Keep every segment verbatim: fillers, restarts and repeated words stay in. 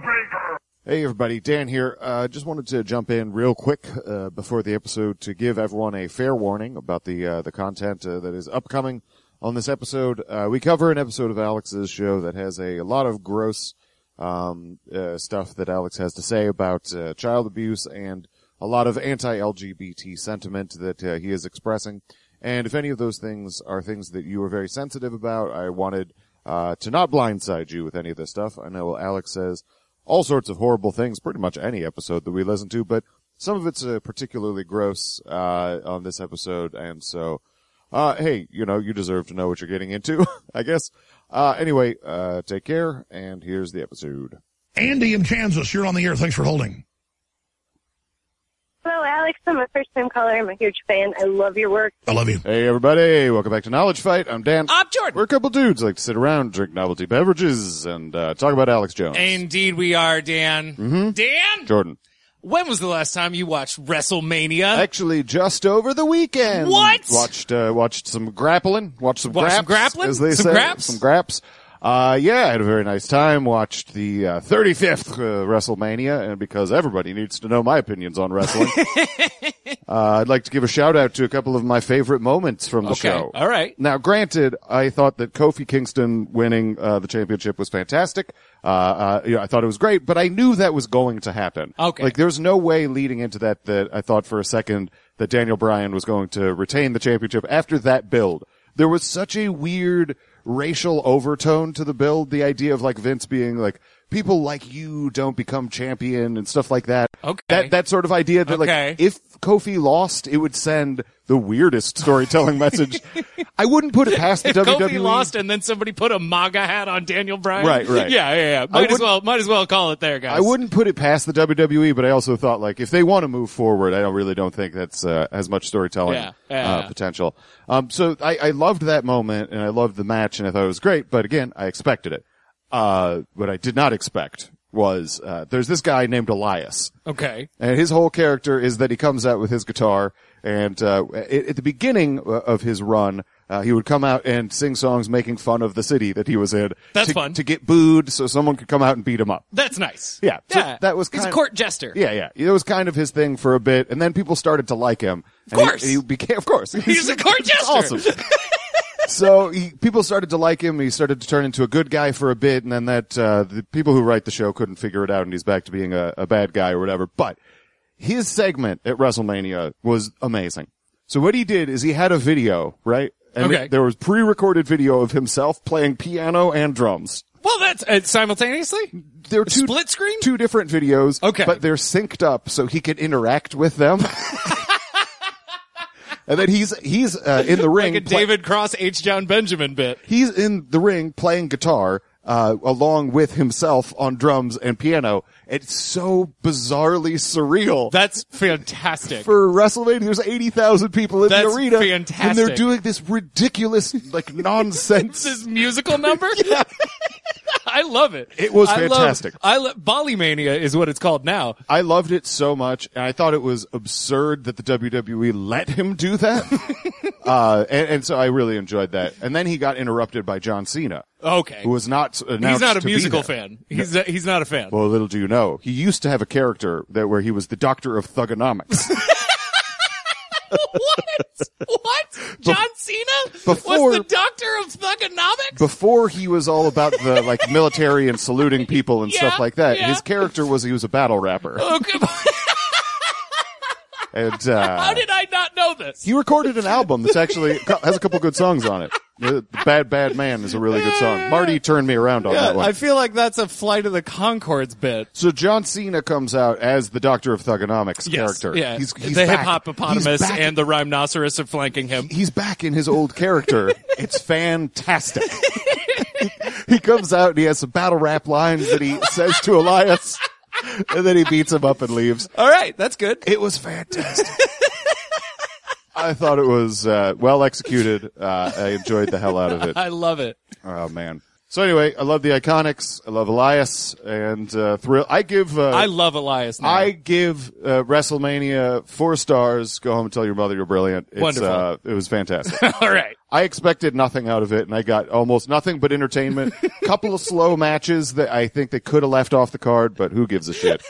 Hey everybody, Dan here. Uh, just wanted to jump in real quick uh, before the episode to give everyone a fair warning about the uh, the content uh, that is upcoming on this episode. Uh, we cover an episode of Alex's show that has a, a lot of gross um, uh, stuff that Alex has to say about uh, child abuse and a lot of anti-L G B T sentiment that uh, he is expressing. And if any of those things are things that you are very sensitive about, I wanted uh, to not blindside you with any of this stuff. I know Alex says all sorts of horrible things, pretty much any episode that we listen to, but some of it's uh, particularly gross uh on this episode, and so, uh hey, you know, you deserve to know what you're getting into, I guess. Uh Anyway, uh take care, and here's the episode. Andy in Kansas, you're on the air. Thanks for holding. Hello, Alex. I'm a first-time caller. I'm a huge fan. I love your work. I love you. Hey, everybody. Welcome back to Knowledge Fight. I'm Dan. I'm Jordan. We're a couple dudes who like to sit around, drink novelty beverages, and uh talk about Alex Jones. Indeed we are, Dan. Mm-hmm. Dan? Jordan. When was the last time you watched WrestleMania? Actually, just over the weekend. What? Watched, uh, watched some grappling. Watched some Watched graps. some grappling? As they Some say. graps? Some graps. Uh, yeah, I had a very nice time. Watched the, uh, thirty-fifth, uh, WrestleMania, and because everybody needs to know my opinions on wrestling, uh, I'd like to give a shout out to a couple of my favorite moments from the Okay, show. all right. Now, granted, I thought that Kofi Kingston winning, uh, the championship was fantastic. Uh, uh, you know, I thought it was great, but I knew that was going to happen. Okay. Like, there's no way leading into that that I thought for a second that Daniel Bryan was going to retain the championship after that build. There was such a weird racial overtone to the build, the idea of like Vince being like, people like you don't become champion and stuff like that. Okay. That, that sort of idea that Okay. like, if Kofi lost, it would send the weirdest storytelling message. I wouldn't put it past the If W W E. Kofi lost and then somebody put a MAGA hat on Daniel Bryan? Right, right. Yeah, yeah, yeah. I Might as wouldn't- well, might as well call it there, guys. I wouldn't put it past the W W E, but I also thought like if they want to move forward, I don't really don't think that's uh, has much storytelling Yeah, yeah. Uh, potential. Um, so I, I loved that moment and I loved the match and I thought it was great. But again, I expected it. Uh, what I did not expect was uh, there's this guy named Elias. Okay. And his whole character is that he comes out with his guitar, and uh, at, at the beginning of his run, uh, he would come out and sing songs making fun of the city that he was in. That's to, fun. To get booed so someone could come out and beat him up. That's nice. Yeah, so yeah. that was He's kind a court jester. Yeah, yeah. It was kind of his thing for a bit, and then people started to like him. Of course. He, he became, of course. He's a court jester. Awesome. So he, people started to like him. He started to turn into a good guy for a bit, and then that uh, the people who write the show couldn't figure it out, and he's back to being a, a bad guy or whatever. But his segment at WrestleMania was amazing. So what he did is he had a video, right? And Okay. it- there was pre-recorded video of himself playing piano and drums. Well, that's uh, simultaneously? They're two Split screen? two different videos. Okay. But they're synced up so he can interact with them. And then he's he's uh, in the ring. Like a pla- David Cross H. John Benjamin bit. He's in the ring playing guitar uh along with himself on drums and piano. It's so bizarrely surreal. That's fantastic. For WrestleMania, there's eighty thousand people in That's the arena. fantastic. And they're doing this ridiculous, like, nonsense. This musical number? Yeah. I love it. It was I love- fantastic. I lo- Bali Mania is what it's called now. I loved it so much, and I thought it was absurd that the W W E let him do that. uh, and, and so I really enjoyed that. And then he got interrupted by John Cena, Okay. who was not announced He's not a to be musical there. fan. He's a, he's not a fan. Well, little do you know, he used to have a character that where he was the doctor of thugonomics. What? What? John Cena before- was the doctor of thugonomics? Before he was all about the like military and saluting people and Yeah, stuff like that, yeah. his character was he was a battle rapper. Oh, come on. And uh How did I not know this? he recorded an album that's actually has a couple good songs on it. Uh, Bad Bad Man is a really good song. Marty turned me around on that one. I feel like that's a Flight of the Conchords bit. So John Cena comes out as the Doctor of Thugonomics Yes, character. yeah. He's, he's the back. hippopotamus He's back. and the rhinoceros are flanking him. He's back in his old character. It's fantastic. He comes out and he has some battle rap lines that he says to Elias, and then he beats him up and leaves. All right, that's good. It was fantastic. I thought it was uh, well executed. Uh, I enjoyed the hell out of it. I love it. Oh man. So anyway, I love the Iconics. I love Elias and uh, Thrill. I give. Uh, I love Elias now. I give uh, WrestleMania four stars. Go home and tell your mother you're brilliant. It's, Wonderful. Uh, it was fantastic. All right. I expected nothing out of it, and I got almost nothing but entertainment. Couple of slow matches that I think they could have left off the card, but who gives a shit?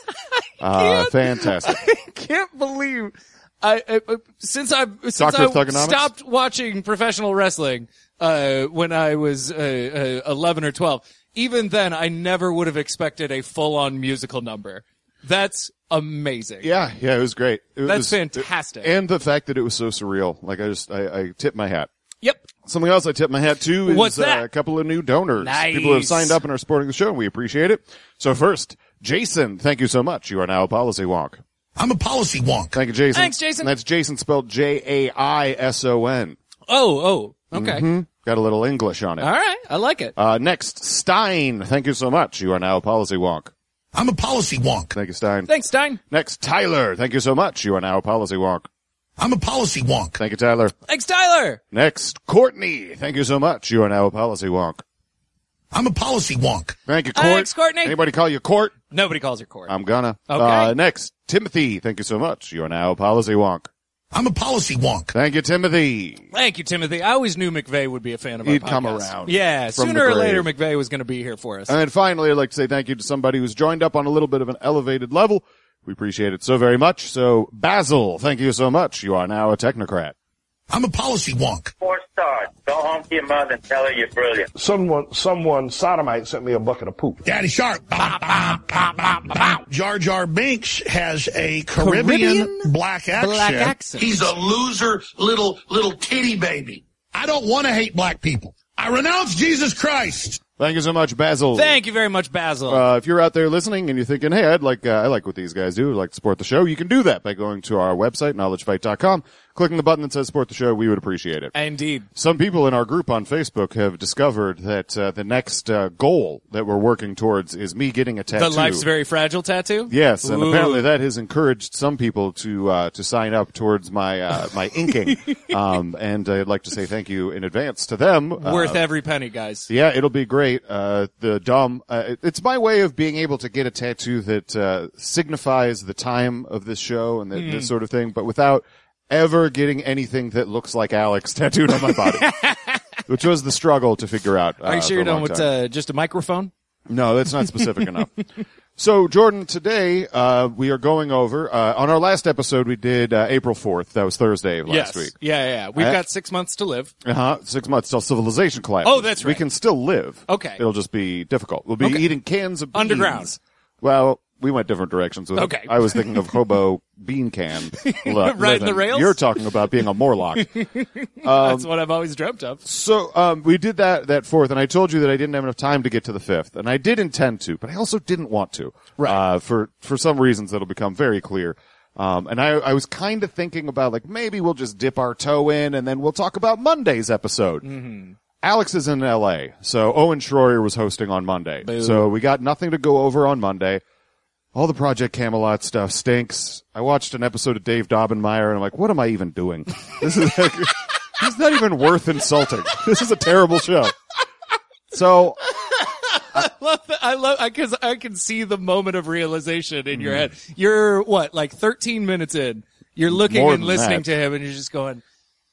Uh, fantastic. I can't believe I, I since I've since Doctor I of Thugonomics? stopped watching professional wrestling uh when I was uh, uh, eleven or twelve. Even then, I never would have expected a full-on musical number. That's amazing. Yeah, yeah, it was great. It That's was, fantastic. and the fact that it was so surreal. Like, I just, I, I tip my hat. Yep. Something else I tip my hat to is What's that? Uh, a couple of new donors. Nice. People who have signed up and are supporting the show, and we appreciate it. So first, Jason, thank you so much. You are now a policy wonk. I'm a policy wonk. Thank you, Jason. Thanks, Jason. And that's Jason spelled J A I S O N. Oh, oh, okay. Mm-hmm. Got a little English on it. All right. I like it. Uh, next, Stein. Thank you so much. You are now a policy wonk. I'm a policy wonk. Thank you, Stein. Thanks, Stein. Next, Tyler. Thank you so much. You are now a policy wonk. I'm a policy wonk. Thank you, Tyler. Thanks, Tyler. Next, Courtney. Thank you so much. You are now a policy wonk. I'm a policy wonk. Thank you, Court. Thanks, Courtney. Anybody call you Court? Nobody calls her Court. I'm gonna. Okay. Uh, next, Timothy. Thank you so much. You are now a policy wonk. I'm a policy wonk. Thank you, Timothy. Thank you, Timothy. I always knew McVeigh would be a fan of our He'd podcast. come around Yeah, from sooner the or grave. later McVeigh was going to be here for us. And then finally, I'd like to say thank you to somebody who's joined up on a little bit of an elevated level. We appreciate it so very much. So, Basil, thank you so much. You are now a technocrat. I'm a policy wonk. Four stars. Go home to your mother and tell her you're brilliant. Someone, someone sodomite sent me a bucket of poop. Daddy Shark. Bop, bop, bop, bop, bop. Jar Jar Binks has a Caribbean, Caribbean black accent. black accent. He's a loser little, little kitty baby. I don't want to hate black people. I renounce Jesus Christ. Thank you so much, Basil. Thank you very much, Basil. Uh, if you're out there listening and you're thinking, hey, I'd like, uh, I like what these guys do, I'd like to support the show, you can do that by going to our website, knowledge fight dot com, clicking the button that says support the show. We would appreciate it. Indeed. Some people in our group on Facebook have discovered that uh, the next uh, goal that we're working towards is me getting a tattoo. The Life's Very Fragile tattoo? Yes, and Ooh. apparently that has encouraged some people to uh, to sign up towards my uh, my inking. um, and I'd like to say thank you in advance to them. Worth Uh, every penny, guys. Yeah, it'll be great. Uh, the dumb, uh, it- it's my way of being able to get a tattoo that, uh, signifies the time of this show and the, Mm. this sort of thing, but without ever getting anything that looks like Alex tattooed on my body. Which was the struggle to figure out. Uh, Are you sure for you're a done long with time. uh, just a microphone? No, that's not specific enough. So, Jordan, today, uh, we are going over, uh, on our last episode we did, uh, April fourth. That was Thursday of last yes. week. Yeah, yeah. We've Uh, got six months to live. Uh-huh. Six months till civilization collapses. Oh, that's We right. can still live. Okay. It'll just be difficult. We'll be Okay. eating cans of beans. Underground. Well, we went different directions with Okay. it. I was thinking of hobo bean can. Li- Riding the living. rails? You're talking about being a Morlock. That's what I've always dreamt of. So, um, we did that, that fourth, and I told you that I didn't have enough time to get to the fifth, and I did intend to, but I also didn't want to. Right. Uh, for, for some reasons that'll become very clear. Um, and I, I was kind of thinking about, like, maybe we'll just dip our toe in, and then we'll talk about Monday's episode. Mm-hmm. Alex is in L A, so Owen Schroyer was hosting on Monday. Boo. So we got nothing to go over on Monday. All the Project Camelot stuff stinks. I watched an episode of Dave Dobbenmeyer, and I'm like, what am I even doing? This is like, it's not even worth insulting. This is a terrible show. So, Love that. I love, I cause I can see the moment of realization in Mm. your head. You're what, like thirteen minutes in. You're looking More and than listening that. to him and you're just going,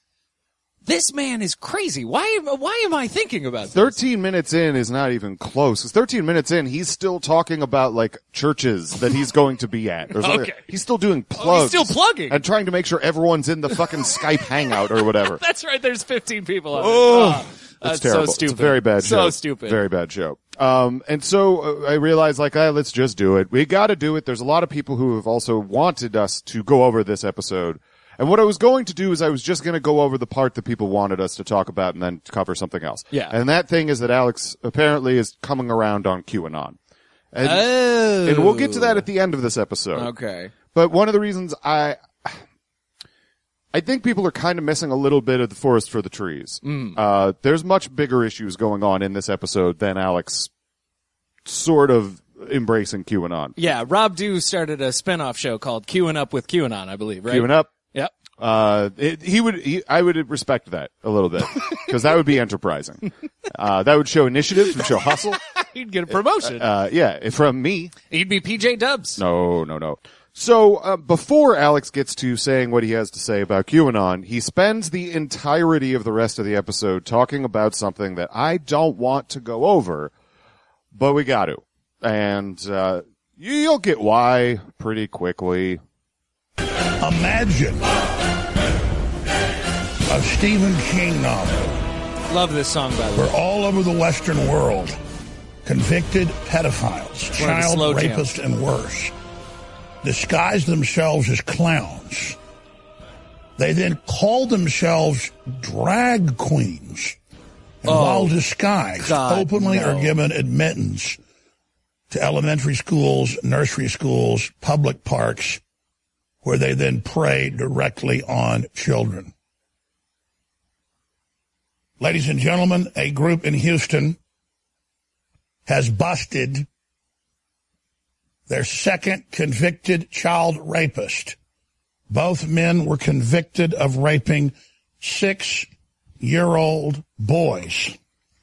this man is crazy. Why am, why am I thinking about this? thirteen minutes in is not even close. 'Cause thirteen minutes in, he's still talking about, like, churches that he's going to be at. Or something. Okay. He's still doing Oh, plugs. he's still plugging. And trying to make sure everyone's in the fucking Skype hangout or whatever. That's right. There's fifteen people on it. Oh, Oh, That's that's terrible. so stupid. It's a very bad show. So stupid. Very bad show. Um, and so uh, I realized, like, ah, let's just do it. We got to do it. There's a lot of people who have also wanted us to go over this episode. And what I was going to do is I was just going to go over the part that people wanted us to talk about and then cover something else. Yeah. And that thing is that Alex apparently is coming around on QAnon. And, Oh. and we'll get to that at the end of this episode. Okay. But one of the reasons I, I think people are kind of missing a little bit of the forest for the trees. Mm. Uh, there's much bigger issues going on in this episode than Alex sort of embracing QAnon. Yeah, Rob Dew started a spin-off show called Queuing Up with QAnon, I believe, right? Queuing up. Yep. Uh, it, he would, he, I would respect that a little bit because that would be enterprising. Uh, that would show initiative, would show hustle. He'd get a promotion. Uh, yeah, from me. He'd be P J Dubs. No, no, no. So, uh, before Alex gets to saying what he has to say about QAnon, he spends the entirety of the rest of the episode talking about something that I don't want to go over, but we got to. And, uh, you'll get why pretty quickly. Imagine a Stephen King novel Love this song, by the way. where all over the Western world, convicted pedophiles, child slow rapists, jams. and worse, disguise themselves as clowns. They then call themselves drag queens. And Oh, while disguised, God, openly no. are given admittance to elementary schools, nursery schools, public parks, where they then prey directly on children. Ladies and gentlemen, a group in Houston has busted their second convicted child rapist. Both men were convicted of raping six-year-old boys.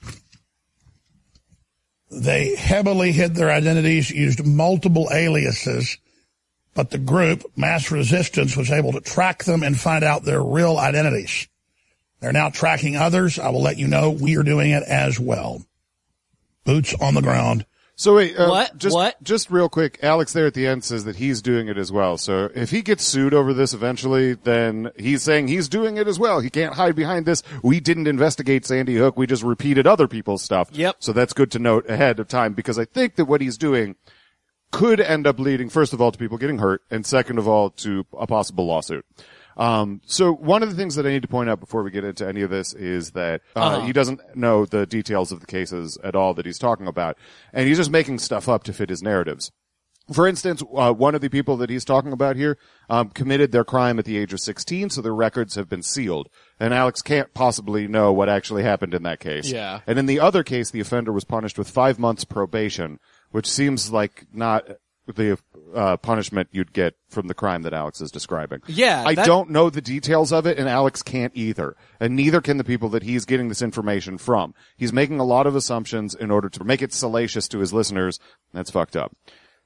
They heavily hid their identities, used multiple aliases, but the group, Mass Resistance, was able to track them and find out their real identities. They're now tracking others. I will let you know we are doing it as well. Boots on the ground. So wait, uh, What? Just, What? Just real quick, Alex there at the end says that he's doing it as well. So if he gets sued over this eventually, then he's saying he's doing it as well. He can't hide behind this. We didn't investigate Sandy Hook. We just repeated other people's stuff. Yep. So that's good to note ahead of time because I think that what he's doing could end up leading, first of all, to people getting hurt, and second of all, to a possible lawsuit. Um, so one of the things that I need to point out before we get into any of this is that, uh, Uh-huh. he doesn't know the details of the cases at all that he's talking about. And he's just making stuff up to fit his narratives. For instance, uh, one of the people that he's talking about here, um, committed their crime at the age of sixteen, so their records have been sealed. And Alex can't possibly know what actually happened in that case. Yeah. And in the other case, the offender was punished with five months probation, which seems like not the uh, punishment you'd get from the crime that Alex is describing. Yeah, I that- don't know the details of it, and Alex can't either. And neither can the people that he's getting this information from. He's making a lot of assumptions in order to make it salacious to his listeners. That's fucked up.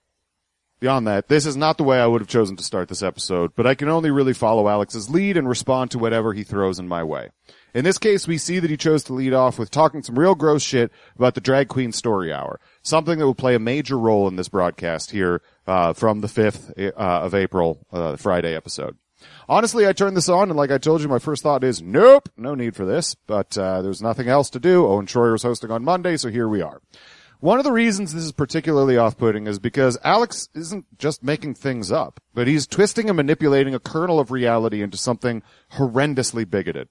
Beyond that, this is not the way I would have chosen to start this episode, but I can only really follow Alex's lead and respond to whatever he throws in my way. In this case, we see that he chose to lead off with talking some real gross shit about the Drag Queen Story Hour, something that will play a major role in this broadcast here uh from the fifth uh, of April, uh, the Friday episode. Honestly, I turned this on, and like I told you, my first thought is, nope, no need for this, but uh there's nothing else to do. Owen Schroyer was hosting on Monday, so here we are. One of the reasons this is particularly off-putting is because Alex isn't just making things up, but he's twisting and manipulating a kernel of reality into something horrendously bigoted.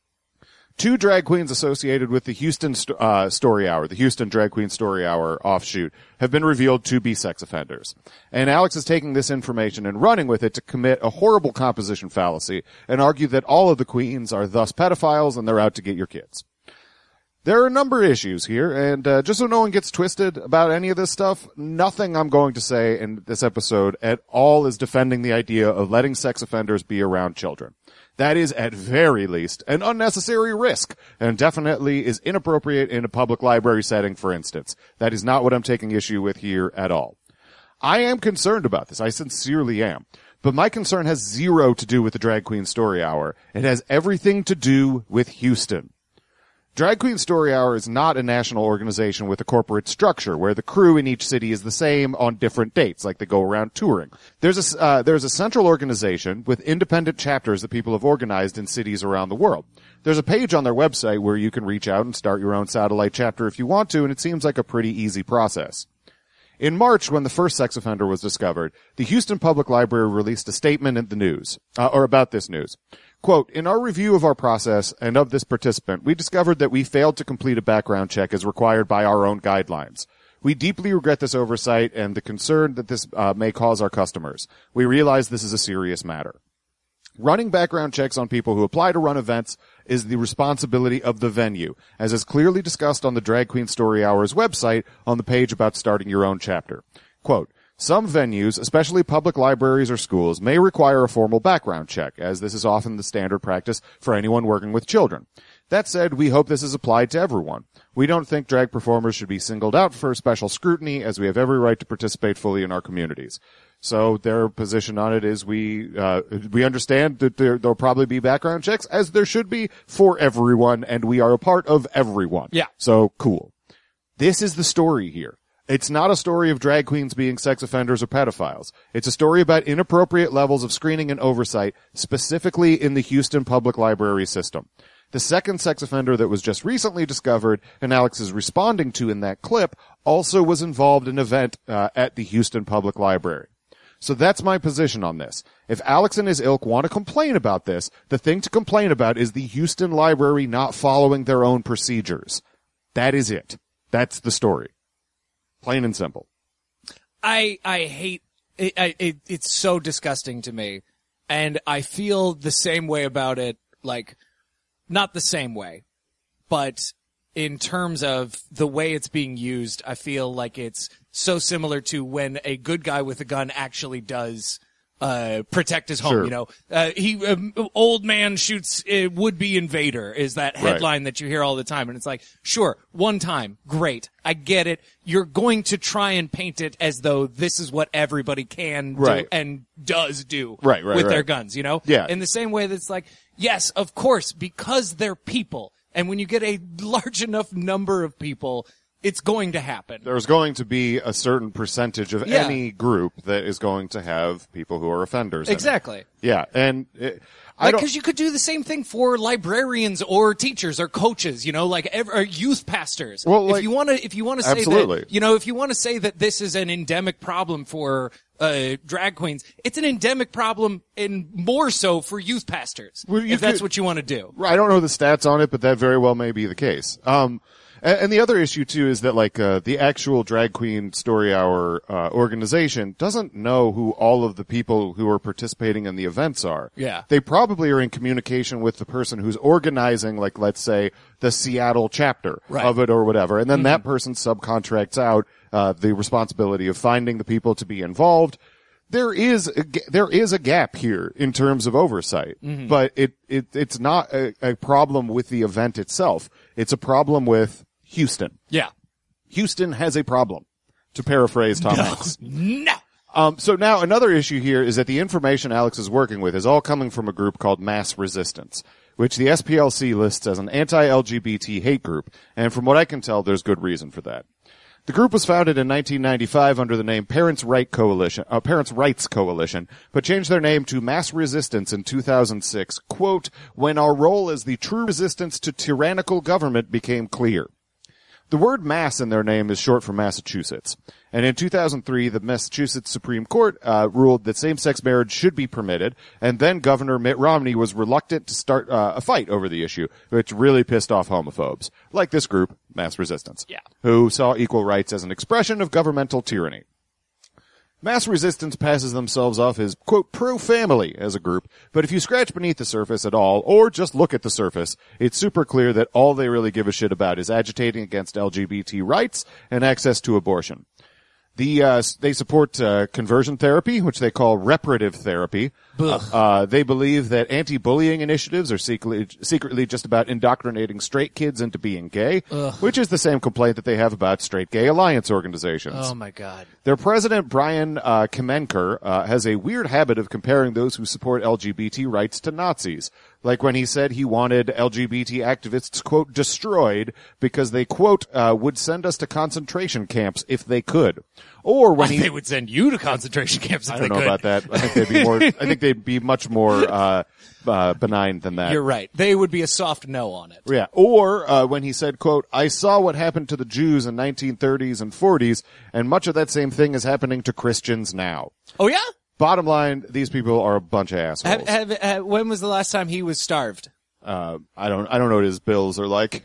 Two drag queens associated with the Houston st- uh, Story Hour, the Houston Drag Queen Story Hour offshoot, have been revealed to be sex offenders. And Alex is taking this information and running with it to commit a horrible composition fallacy and argue that all of the queens are thus pedophiles and they're out to get your kids. There are a number of issues here, and uh, just so no one gets twisted about any of this stuff, nothing I'm going to say in this episode at all is defending the idea of letting sex offenders be around children. That is, at very least, an unnecessary risk, and definitely is inappropriate in a public library setting, for instance. That is not what I'm taking issue with here at all. I am concerned about this. I sincerely am. But my concern has zero to do with the Drag Queen Story Hour. It has everything to do with Houston. Drag Queen Story Hour is not a national organization with a corporate structure where the crew in each city is the same on different dates, like they go around touring. There's a, uh, there's a central organization with independent chapters that people have organized in cities around the world. There's a page on their website where you can reach out and start your own satellite chapter if you want to, and it seems like a pretty easy process. In March, when the first sex offender was discovered, the Houston Public Library released a statement in the news, uh, or about this news. Quote, in our review of our process and of this participant, we discovered that we failed to complete a background check as required by our own guidelines. We deeply regret this oversight and the concern that this uh, may cause our customers. We realize this is a serious matter. Running background checks on people who apply to run events is the responsibility of the venue, as is clearly discussed on the Drag Queen Story Hour's website on the page about starting your own chapter. Quote, Some venues, especially public libraries or schools, may require a formal background check, as this is often the standard practice for anyone working with children. That said, we hope this is applied to everyone. We don't think drag performers should be singled out for special scrutiny, as we have every right to participate fully in our communities. So their position on it is we uh we understand that there, there'll probably be background checks, as there should be for everyone, and we are a part of everyone. Yeah. So cool. This is the story here. It's not a story of drag queens being sex offenders or pedophiles. It's a story about inappropriate levels of screening and oversight, specifically in the Houston Public Library system. The second sex offender that was just recently discovered and Alex is responding to in that clip also was involved in an event uh, at the Houston Public Library. So that's my position on this. If Alex and his ilk want to complain about this, the thing to complain about is the Houston Library not following their own procedures. That is it. That's the story. Plain and simple. I I hate it, I, it. It's so disgusting to me, and I feel the same way about it. Like, not the same way, but in terms of the way it's being used, I feel like it's so similar to when a good guy with a gun actually does uh protect his home. Sure. You know, uh, he um, old man shoots uh, would-be invader is that headline Right. that you hear all the time, and it's like, sure, one time, great, I get it. You're going to try and paint it as though this is what everybody can Right. do and does do Right, right, with their right. guns. You know, Yeah. In the same way that's like, yes, of course, because they're people, and when you get a large enough number of people, it's going to happen. There's going to be a certain percentage of Yeah. any group that is going to have people who are offenders. in it. Exactly. Yeah, and it, I Like, don't. because you could do the same thing for librarians or teachers or coaches, you know, like ev- or youth pastors. Well, if like- you want to, if you want to say Absolutely. that, you know, if you want to say that this is an endemic problem for uh, drag queens, it's an endemic problem, and more so for youth pastors. Well, you if that's could- what you want to do. I don't know the stats on it, but that very well may be the case. Um, and, and the other issue too is that like uh, the actual Drag Queen Story Hour uh, organization doesn't know who all of the people who are participating in the events are. Yeah. They probably are in communication with the person who's organizing, like let's say the Seattle chapter Right. of it or whatever, and then that person subcontracts out uh, the responsibility of finding the people to be involved. There is a, g- there is a gap here in terms of oversight, but it, it it's not a, a problem with the event itself. It's a problem with Houston. Yeah. Houston has a problem, to paraphrase Tom Hanks. No. Um, so now another issue here is that the information Alex is working with is all coming from a group called Mass Resistance, which the S P L C lists as an anti-L G B T hate group, and from what I can tell, there's good reason for that. The group was founded in nineteen ninety-five under the name Parents' Right Coalition, uh, Parents' Rights Coalition, but changed their name to Mass Resistance in two thousand six, quote, when our role as the true resistance to tyrannical government became clear. The word mass in their name is short for Massachusetts. And in two thousand three, the Massachusetts Supreme Court uh, ruled that same-sex marriage should be permitted, and then Governor Mitt Romney was reluctant to start uh, a fight over the issue, which really pissed off homophobes, like this group, Mass Resistance, Yeah. who saw equal rights as an expression of governmental tyranny. Mass Resistance passes themselves off as, quote, pro-family as a group, but if you scratch beneath the surface at all, or just look at the surface, it's super clear that all they really give a shit about is agitating against L G B T rights and access to abortion. The, uh, they support, uh, conversion therapy, which they call reparative therapy. Uh, uh, they believe that anti-bullying initiatives are secretly, secretly just about indoctrinating straight kids into being gay, which is the same complaint that they have about straight gay alliance organizations. Oh my God. Their president, Brian uh, Kamenker, uh, has a weird habit of comparing those who support L G B T rights to Nazis. Like when he said he wanted L G B T activists, quote, destroyed because they, quote, uh, would send us to concentration camps if they could. Or when he... They would send you to concentration camps if I they don't know could. about that. I think they'd be more, I think they'd be much more, uh, uh, benign than that. You're right. They would be a soft no on it. Yeah. Or, uh, when he said, quote, I saw what happened to the Jews in nineteen thirties and forties, and much of that same thing is happening to Christians now. Oh yeah? Bottom line, these people are a bunch of assholes. Have, have, have, when was the last time he was starved? Uh, I don't, I don't know what his bills are like.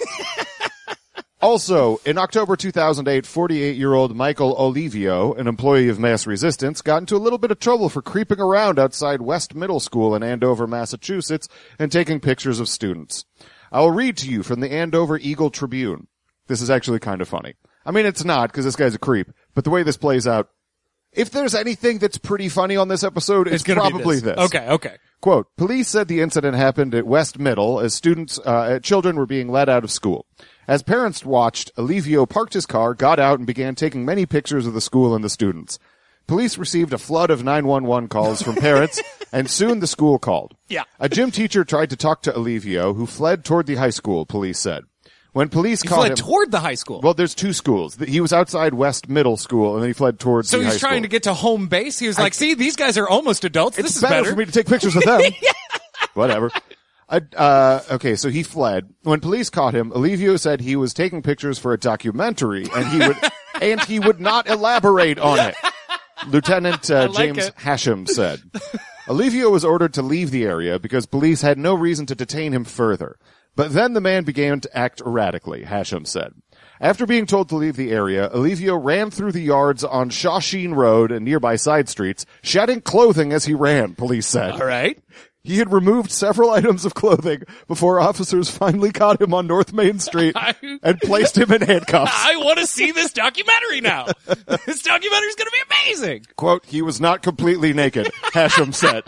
Also, in October two thousand eight, forty-eight-year-old Michael Olivio, an employee of Mass Resistance, got into a little bit of trouble for creeping around outside West Middle School in Andover, Massachusetts, and taking pictures of students. I will read to you from the Andover Eagle Tribune. This is actually kind of funny. I mean, it's not, because this guy's a creep, but the way this plays out, If there's anything that's pretty funny on this episode, it's, It's gonna probably be this. this. Okay, okay. Quote, police said the incident happened at West Middle as students, uh, children were being let out of school. As parents watched, Olivio parked his car, got out, and began taking many pictures of the school and the students. Police received a flood of nine one one calls from parents, and soon the school called. Yeah. A gym teacher tried to talk to Olivio, who fled toward the high school, police said. When police He caught fled him... toward the high school. Well, there's two schools. He was outside West Middle School, and then he fled towards so the he's high trying school. to get to home base. He was like, see, these guys are almost adults. It's This is better, better. for me to take pictures of them. Yeah. Whatever. Uh, uh, okay, so he fled. When police caught him, Olivio said he was taking pictures for a documentary, and he would and he would not elaborate on it. Lieutenant uh, like James it. Hashem said. Olivio was ordered to leave the area because police had no reason to detain him further. But then the man began to act erratically, Hashem said. After being told to leave the area, Olivio ran through the yards on Shawsheen Road and nearby side streets, shedding clothing as he ran, police said. All right. He had removed several items of clothing before officers finally caught him on North Main Street I- and placed him in handcuffs. I want to see this documentary now. This documentary is going to be amazing. Quote, he was not completely naked, Hashem said.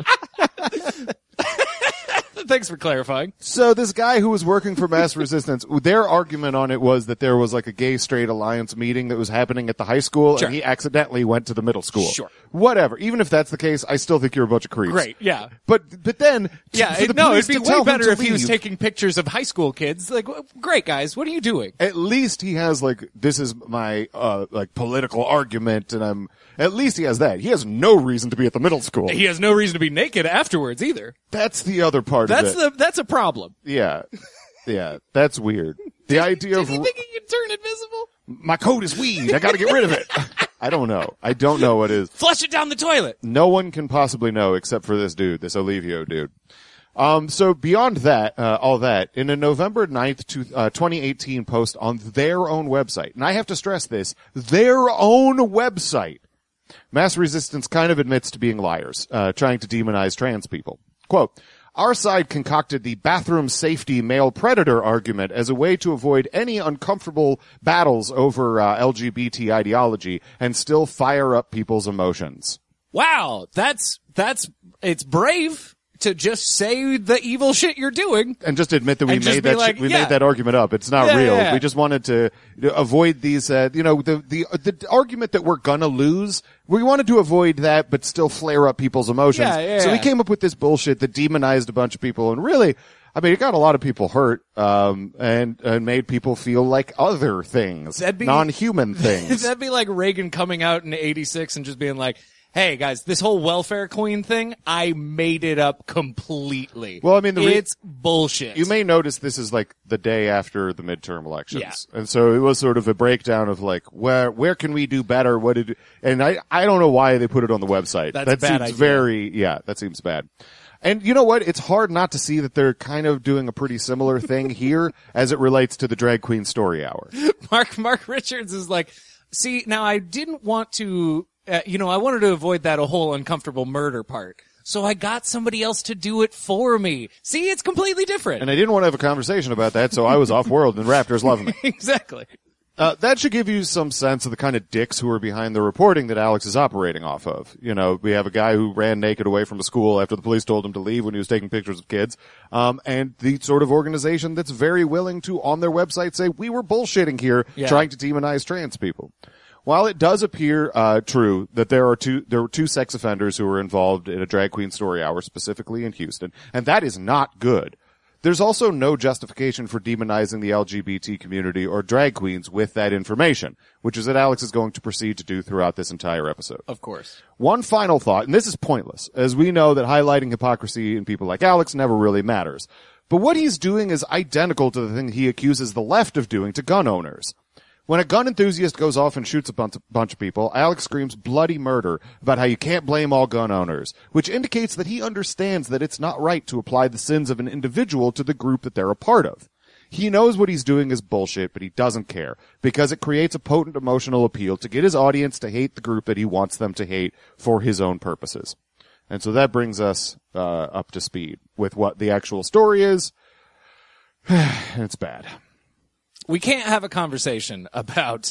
Thanks for clarifying. So this guy who was working for Mass Resistance, their argument on it was that there was like a gay straight alliance meeting that was happening at the high school, Sure. and he accidentally went to the middle school. Sure. Whatever. Even if that's the case, I still think you're a bunch of creeps. Great, yeah. But but then, Yeah, for it, the no, police it'd be to tell way him better to if he was leave, taking pictures of high school kids. Like, w- great guys, what are you doing? At least he has like, this is my uh like political argument, and I'm. At least he has that. He has no reason to be at the middle school. He has no reason to be naked afterwards either. That's the other part That's of it. the that's a problem. Yeah. Yeah. That's weird. The idea Does of he think he can turn invisible? my coat is weed. I gotta get rid of it. I don't know. I don't know what it is. Flush it down the toilet. No one can possibly know except for this dude, this Olivio dude. Um, so beyond that, uh, all that, in a November ninth, to, uh, twenty eighteen post on their own website, and I have to stress this, their own website, Mass Resistance kind of admits to being liars, uh, trying to demonize trans people. Quote, our side concocted the bathroom safety male predator argument as a way to avoid any uncomfortable battles over uh, L G B T ideology and still fire up people's emotions. Wow, that's that's it's brave to just say the evil shit you're doing. And just admit that we And just made be that like, sh- we yeah. made that argument up. It's not Yeah, real. yeah, yeah. We just wanted to avoid these. Uh, you know, the the the argument that we're gonna lose. We wanted to avoid that, but still flare up people's emotions. Yeah, yeah, so we yeah. came up with this bullshit that demonized a bunch of people, and really, I mean, it got a lot of people hurt, um, and and made people feel like other things, That'd be- non-human things. That'd be like Reagan coming out in eighty-six and just being like, hey guys, this whole welfare queen thing, I made it up completely. Well, I mean, the re- it's bullshit. You may notice this is like the day after the midterm elections. Yeah. And so it was sort of a breakdown of like, where, where can we do better? What did, and I, I don't know why they put it on the website. That's that a bad seems idea. very, yeah, that seems bad. And you know what? It's hard not to see that they're kind of doing a pretty similar thing here as it relates to the Drag Queen Story Hour. Mark Mark Richards is like, see, now I didn't want to, uh, you know, I wanted to avoid that whole uncomfortable murder part. So I got somebody else to do it for me. See, it's completely different. And I didn't want to have a conversation about that, so I was off world and Raptors loving me. Exactly. Uh, that should give you some sense of the kind of dicks who are behind the reporting that Alex is operating off of. You know, we have a guy who ran naked away from a school after the police told him to leave when he was taking pictures of kids. Um, and the sort of organization that's very willing to, on their website, say, we were bullshitting here, Yeah. trying to demonize trans people. While it does appear, uh, true that there are two, there were two sex offenders who were involved in a Drag Queen Story Hour, specifically in Houston, and that is not good. There's also no justification for demonizing the L G B T community or drag queens with that information, which is what Alex is going to proceed to do throughout this entire episode. Of course. One final thought, and this is pointless, as we know that highlighting hypocrisy in people like Alex never really matters. But what he's doing is identical to the thing he accuses the left of doing to gun owners. When a gun enthusiast goes off and shoots a bunch, bunch of people, Alex screams bloody murder about how you can't blame all gun owners, which indicates that he understands that it's not right to apply the sins of an individual to the group that they're a part of. He knows what he's doing is bullshit, but he doesn't care, because it creates a potent emotional appeal to get his audience to hate the group that he wants them to hate for his own purposes. And so that brings us uh, up to speed with what the actual story is. And it's bad. We can't have a conversation about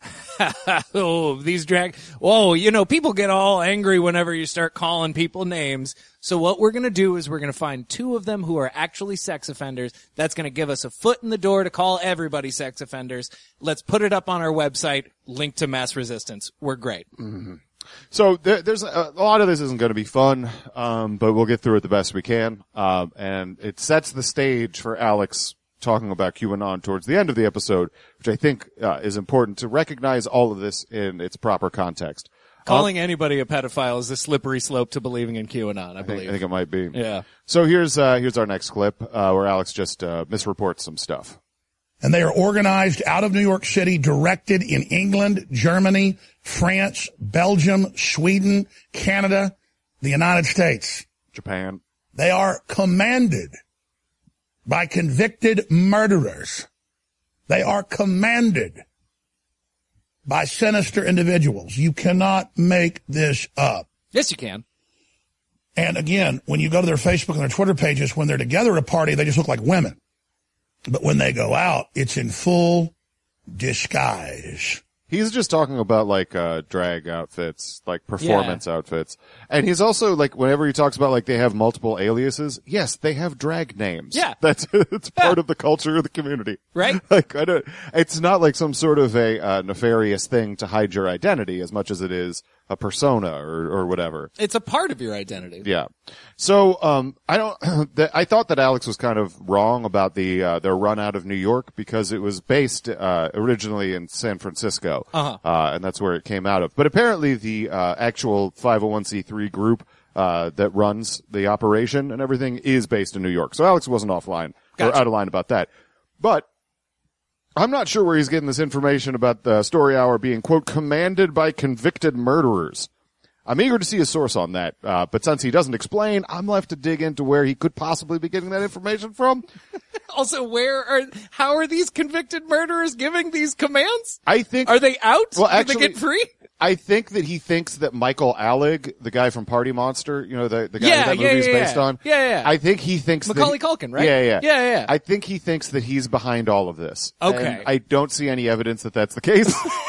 oh, these drag. Whoa, you know, people get all angry whenever you start calling people names. So what we're going to do is we're going to find two of them who are actually sex offenders. That's going to give us a foot in the door to call everybody sex offenders. Let's put it up on our website, link to Mass Resistance. We're great. Mm-hmm. So there, there's a, a lot of this isn't going to be fun, um, but we'll get through it the best we can. Um, and it sets the stage for Alex talking about QAnon towards the end of the episode, which I think uh, is important to recognize all of this in its proper context. Calling um, anybody a pedophile is a slippery slope to believing in QAnon, I, I believe. Think, I think it might be. Yeah. So here's uh, here's our next clip uh, where Alex just uh, misreports some stuff. And they are organized out of New York City, directed in England, Germany, France, Belgium, Sweden, Canada, the United States. Japan. They are commanded by convicted murderers. They are commanded by sinister individuals. You cannot make this up. Yes, you can. And again, when you go to their Facebook and their Twitter pages, when they're together at a party, they just look like women. But when they go out, it's in full disguise. He's just talking about like uh drag outfits, like performance yeah. outfits. And he's also like whenever he talks about like they have multiple aliases, yes, they have drag names. Yeah. That's it's part yeah. of the culture of the community. Right? Like I don't it's not like some sort of a uh, nefarious thing to hide your identity as much as it is a persona or or whatever. It's a part of your identity. Yeah. So um I don't that I thought that Alex was kind of wrong about the uh their run out of New York because it was based uh originally in San Francisco. Uh-huh. Uh and that's where it came out of. But apparently the uh actual five oh one c three group uh that runs the operation and everything is based in New York. So Alex wasn't offline Gotcha. or out of line about that. But I'm not sure where he's getting this information about the story hour being, quote, commanded by convicted murderers. I'm eager to see a source on that, uh, but since he doesn't explain, I'm left to dig into where he could possibly be getting that information from. Also, where are, how are these convicted murderers giving these commands? I think... Are they out? Well, Did actually, they get free? I think that he thinks that Michael Alec, the guy from Party Monster, you know, the, the guy Yeah, that, that yeah, movie's yeah, based yeah. on. Yeah, yeah, yeah. I think he thinks Macaulay that... Culkin, right? Yeah, yeah. Yeah, yeah, yeah. I think he thinks that he's behind all of this. Okay. And I don't see any evidence that that's the case.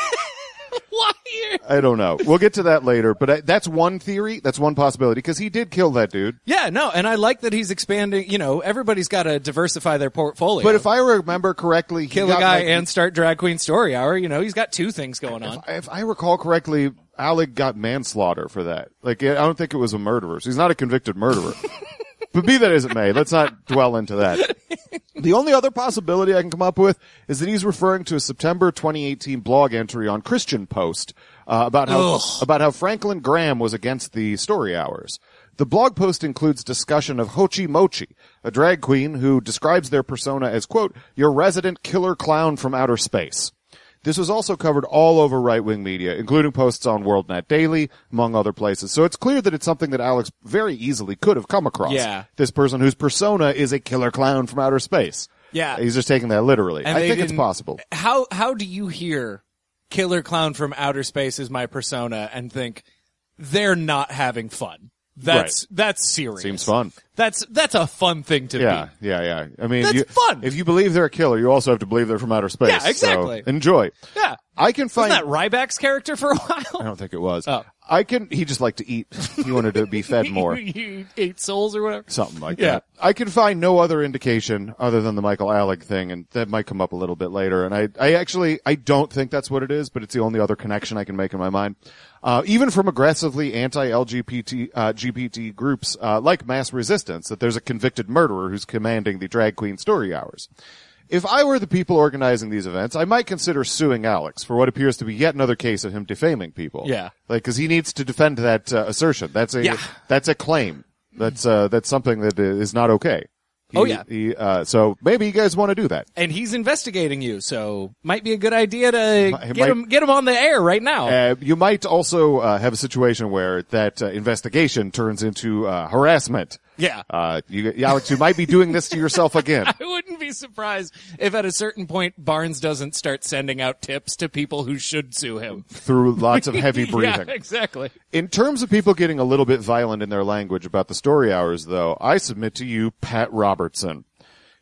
Why? I don't know. We'll get to that later, but I, that's one theory. That's one possibility because he did kill that dude. Yeah, no, and I like that he's expanding. You know, everybody's got to diversify their portfolio. But if I remember correctly, he kill a got, guy like, and start drag queen story hour. You know, he's got two things going on. If, if I recall correctly, Alec got manslaughter for that. Like, I don't think it was a murderer. So he's not a convicted murderer. But be that as it may, let's not dwell into that. The only other possibility I can come up with is that he's referring to a September twenty eighteen blog entry on Christian Post uh, about how Ugh. about how Franklin Graham was against the story hours. The blog post includes discussion of Hochi Mochi, a drag queen who describes their persona as, quote, your resident killer clown from outer space. This was also covered all over right-wing media, including posts on WorldNet Daily, among other places. So it's clear that it's something that Alex very easily could have come across. Yeah. This person whose persona is a killer clown from outer space. Yeah. He's just taking that literally. And I they think it's didn't- possible. How how do you hear killer clown from outer space is my persona and think they're not having fun? That's Right. that's serious. Seems fun. That's that's a fun thing to Yeah, be. yeah, yeah. I mean, That's you, fun. If you believe they're a killer, you also have to believe they're from outer space. Yeah, exactly. So enjoy. Yeah. I can find. Wasn't that Ryback's character for a I while? don't think it was. Oh. I can. He just liked to eat. He wanted to be fed more. You ate souls or whatever. Something like Yeah. that. I can find no other indication other than the Michael Alec thing, and that might come up a little bit later. And I, I actually, I don't think that's what it is, but it's the only other connection I can make in my mind. Uh, even from aggressively anti-L G B T, uh, G B T groups, uh, like Mass Resistance, that there's a convicted murderer who's commanding the drag queen story hours. If I were the people organizing these events, I might consider suing Alex for what appears to be yet another case of him defaming people. Yeah. Like, cause he needs to defend that, uh, assertion. That's a, Yeah. that's a claim. That's, uh, that's something that is not okay. He, Oh, yeah. He, uh, so maybe you guys want to do that. And he's investigating you, so might be a good idea to Might- get might- him get him on the air right now. Uh, you might also, uh, have a situation where that, uh, investigation turns into, uh, harassment. Yeah. Uh, you, Alex, you might be doing this to yourself again. I wouldn't be surprised if at a certain point Barnes doesn't start sending out tips to people who should sue him. Through lots of heavy breathing. Yeah, exactly. In terms of people getting a little bit violent in their language about the story hours, though, I submit to you Pat Robertson.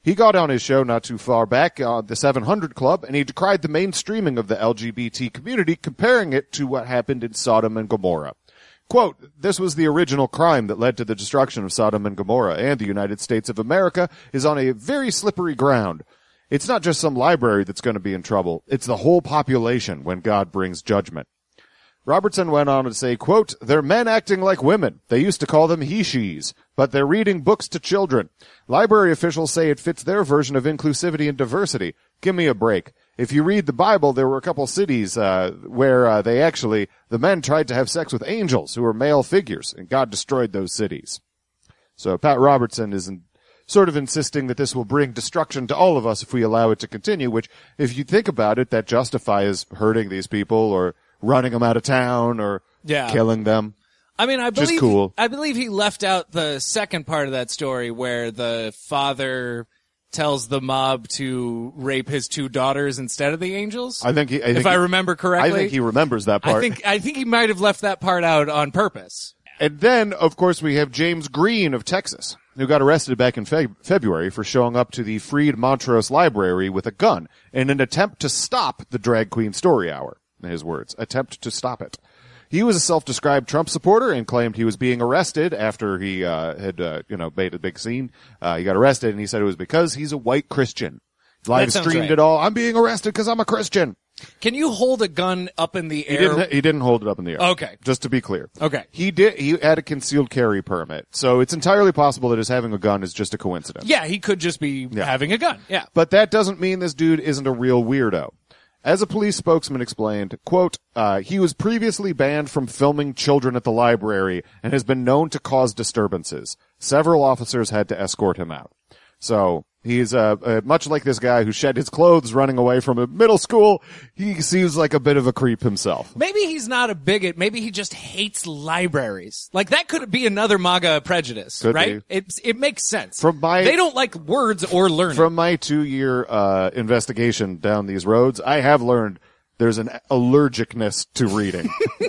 He got on his show not too far back on the seven hundred Club, and he decried the mainstreaming of the L G B T community, comparing it to what happened in Sodom and Gomorrah. Quote, "This was the original crime that led to the destruction of Sodom and Gomorrah, and the United States of America is on a very slippery ground. It's not just some library that's going to be in trouble. It's the whole population when God brings judgment." Robertson went on to say, quote, "They're men acting like women. They used to call them he-she's, but they're reading books to children. Library officials say it fits their version of inclusivity and diversity. Give me a break. If you read the Bible, there were a couple cities uh, where uh, they actually, the men tried to have sex with angels who were male figures, and God destroyed those cities." So Pat Robertson is in, sort of insisting that this will bring destruction to all of us if we allow it to continue, which, if you think about it, that justifies hurting these people or running them out of town or Yeah. killing them. I mean, I Just believe cool. I believe he left out the second part of that story where the father tells the mob to rape his two daughters instead of the angels. I think he, I think if I he- remember correctly, I think he remembers that part. I think I think he might have left that part out on purpose. And then, of course, we have James Green of Texas, who got arrested back in Fe- February for showing up to the Freed Montrose Library with a gun in an attempt to stop the Drag Queen Story Hour. In his words, attempt to stop it. He was a self-described Trump supporter and claimed he was being arrested after he uh, had, uh, you know, made a big scene. Uh, he got arrested, and he said it was because he's a white Christian. Live sounds streamed right. it all. I'm being arrested because I'm a Christian. Can you hold a gun up in the He air? didn't. He didn't hold it up in the air. Okay. Just to be clear. Okay. He did. He had a concealed carry permit, so it's entirely possible that his having a gun is just a coincidence. Yeah, he could just be Yeah. having a gun. Yeah. But that doesn't mean this dude isn't a real weirdo. As a police spokesman explained, quote, uh, "He was previously banned from filming children at the library and has been known to cause disturbances. Several officers had to escort him out." So he's uh, uh, much like this guy who shed his clothes running away from a middle school. He seems like a bit of a creep himself. Maybe he's not a bigot. Maybe he just hates libraries. Like that could be another MAGA prejudice, Could right? be. It it makes sense. From my- they don't like words or learning. From my two-year uh, investigation down these roads, I have learned there's an allergicness to reading.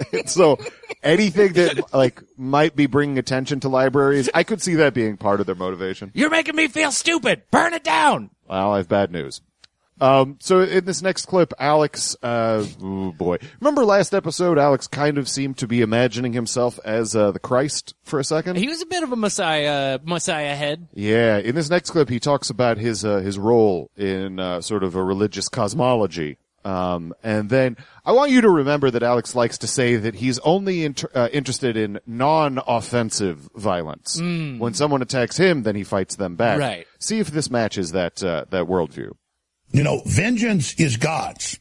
So anything that like might be bringing attention to libraries, I could see that being part of their motivation. You're making me feel stupid. Burn it down. Well, I have bad news. Um, so in this next clip, Alex, uh, oh boy. Remember last episode, Alex kind of seemed to be imagining himself as, uh, the Christ for a second? He was a bit of a messiah, messiah head. Yeah. In this next clip, he talks about his, uh, his role in, uh, sort of a religious cosmology. Um, and then I want you to remember that Alex likes to say that he's only inter- uh, interested in non-offensive violence. Mm. When someone attacks him, then he fights them back. Right. See if this matches that, uh, that worldview. You know, vengeance is God's.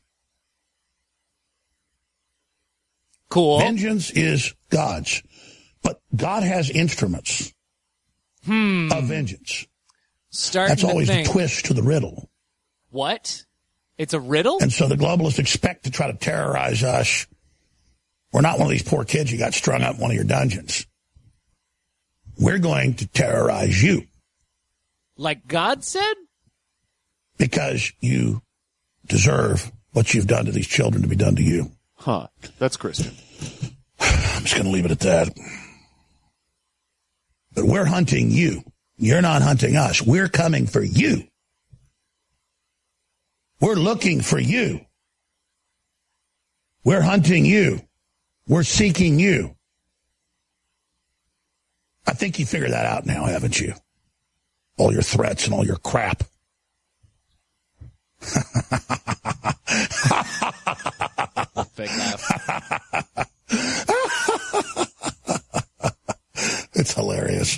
Cool. Vengeance is God's. But God has instruments Hmm. of vengeance. Starting That's to always think. the twist to the riddle. What? It's a riddle? And so the globalists expect to try to terrorize us. We're not one of these poor kids you got strung up in one of your dungeons. We're going to terrorize you Like God said? because you deserve what you've done to these children to be done to you. Huh. That's Christian. I'm just going to leave it at that. But we're hunting you. You're not hunting us. We're coming for you. We're looking for you. We're hunting you. We're seeking you. I think you figured that out now, haven't you? All your threats and all your crap. Fake laugh. It's hilarious.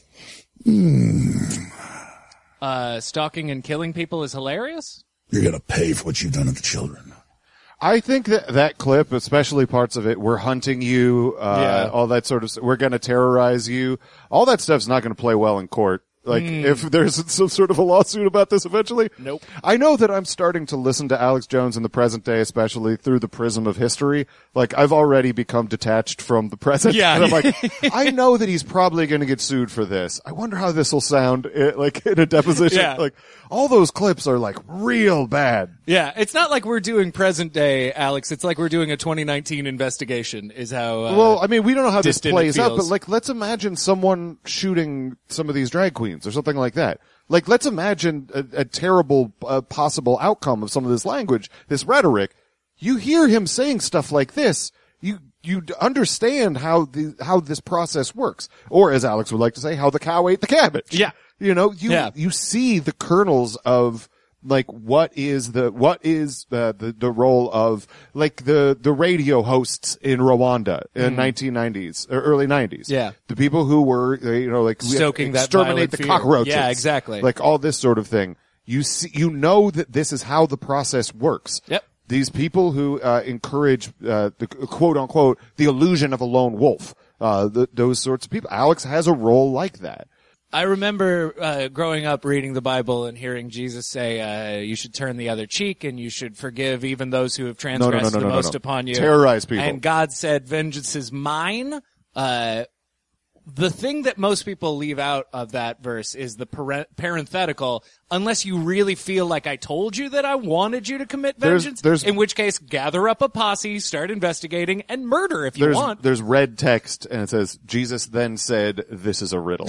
Uh, stalking and killing people is hilarious? You're going to pay for what you've done to the children. I think that that clip, especially parts of it, we're hunting you, uh, Yeah. all that sort of stuff. We're going to terrorize you. All that stuff's not going to play well in court. Like, if there's some sort of a lawsuit about this eventually. Nope. I know that I'm starting to listen to Alex Jones in the present day, especially through the prism of history. Like, I've already become detached from the present. Yeah. And I'm like, I know that he's probably going to get sued for this. I wonder how this will sound, eh, like, in a deposition. Yeah. Like, all those clips are, like, real bad. Yeah, it's not like we're doing present day, Alex. It's like we're doing a twenty nineteen investigation is how, uh, Well, I mean, we don't know how this distant it plays out, but feels. like, let's imagine someone shooting some of these drag queens Philistines or something like that. Like, let's imagine a, a terrible uh, possible outcome of some of this language, this rhetoric. You hear him saying stuff like this, you you understand how the how this process works, or as Alex would like to say, how the cow ate the cabbage. Yeah, you know, you yeah. you see the kernels of like what is the what is uh, the the role of like the the radio hosts in Rwanda in mm. nineteen nineties or early nineties. Yeah, the people who were you know like stoking that exterminate the fear. cockroaches. Yeah, exactly. Like all this sort of thing. You see, you know that this is how the process works. Yep. These people who uh, encourage uh, the quote unquote the illusion of a lone wolf. Uh, the, those sorts of people. Alex has a role like that. I remember uh, growing up reading the Bible and hearing Jesus say, uh, you should turn the other cheek and you should forgive even those who have transgressed no, no, no, no, the no, most no. upon you. Terrorize people. And God said, vengeance is mine. Uh, the thing that most people leave out of that verse is the par- parenthetical, unless you really feel like I told you that I wanted you to commit vengeance, there's, there's, in which case gather up a posse, start investigating, and murder if you there's, want. There's red text and it says, Jesus then said, this is a riddle.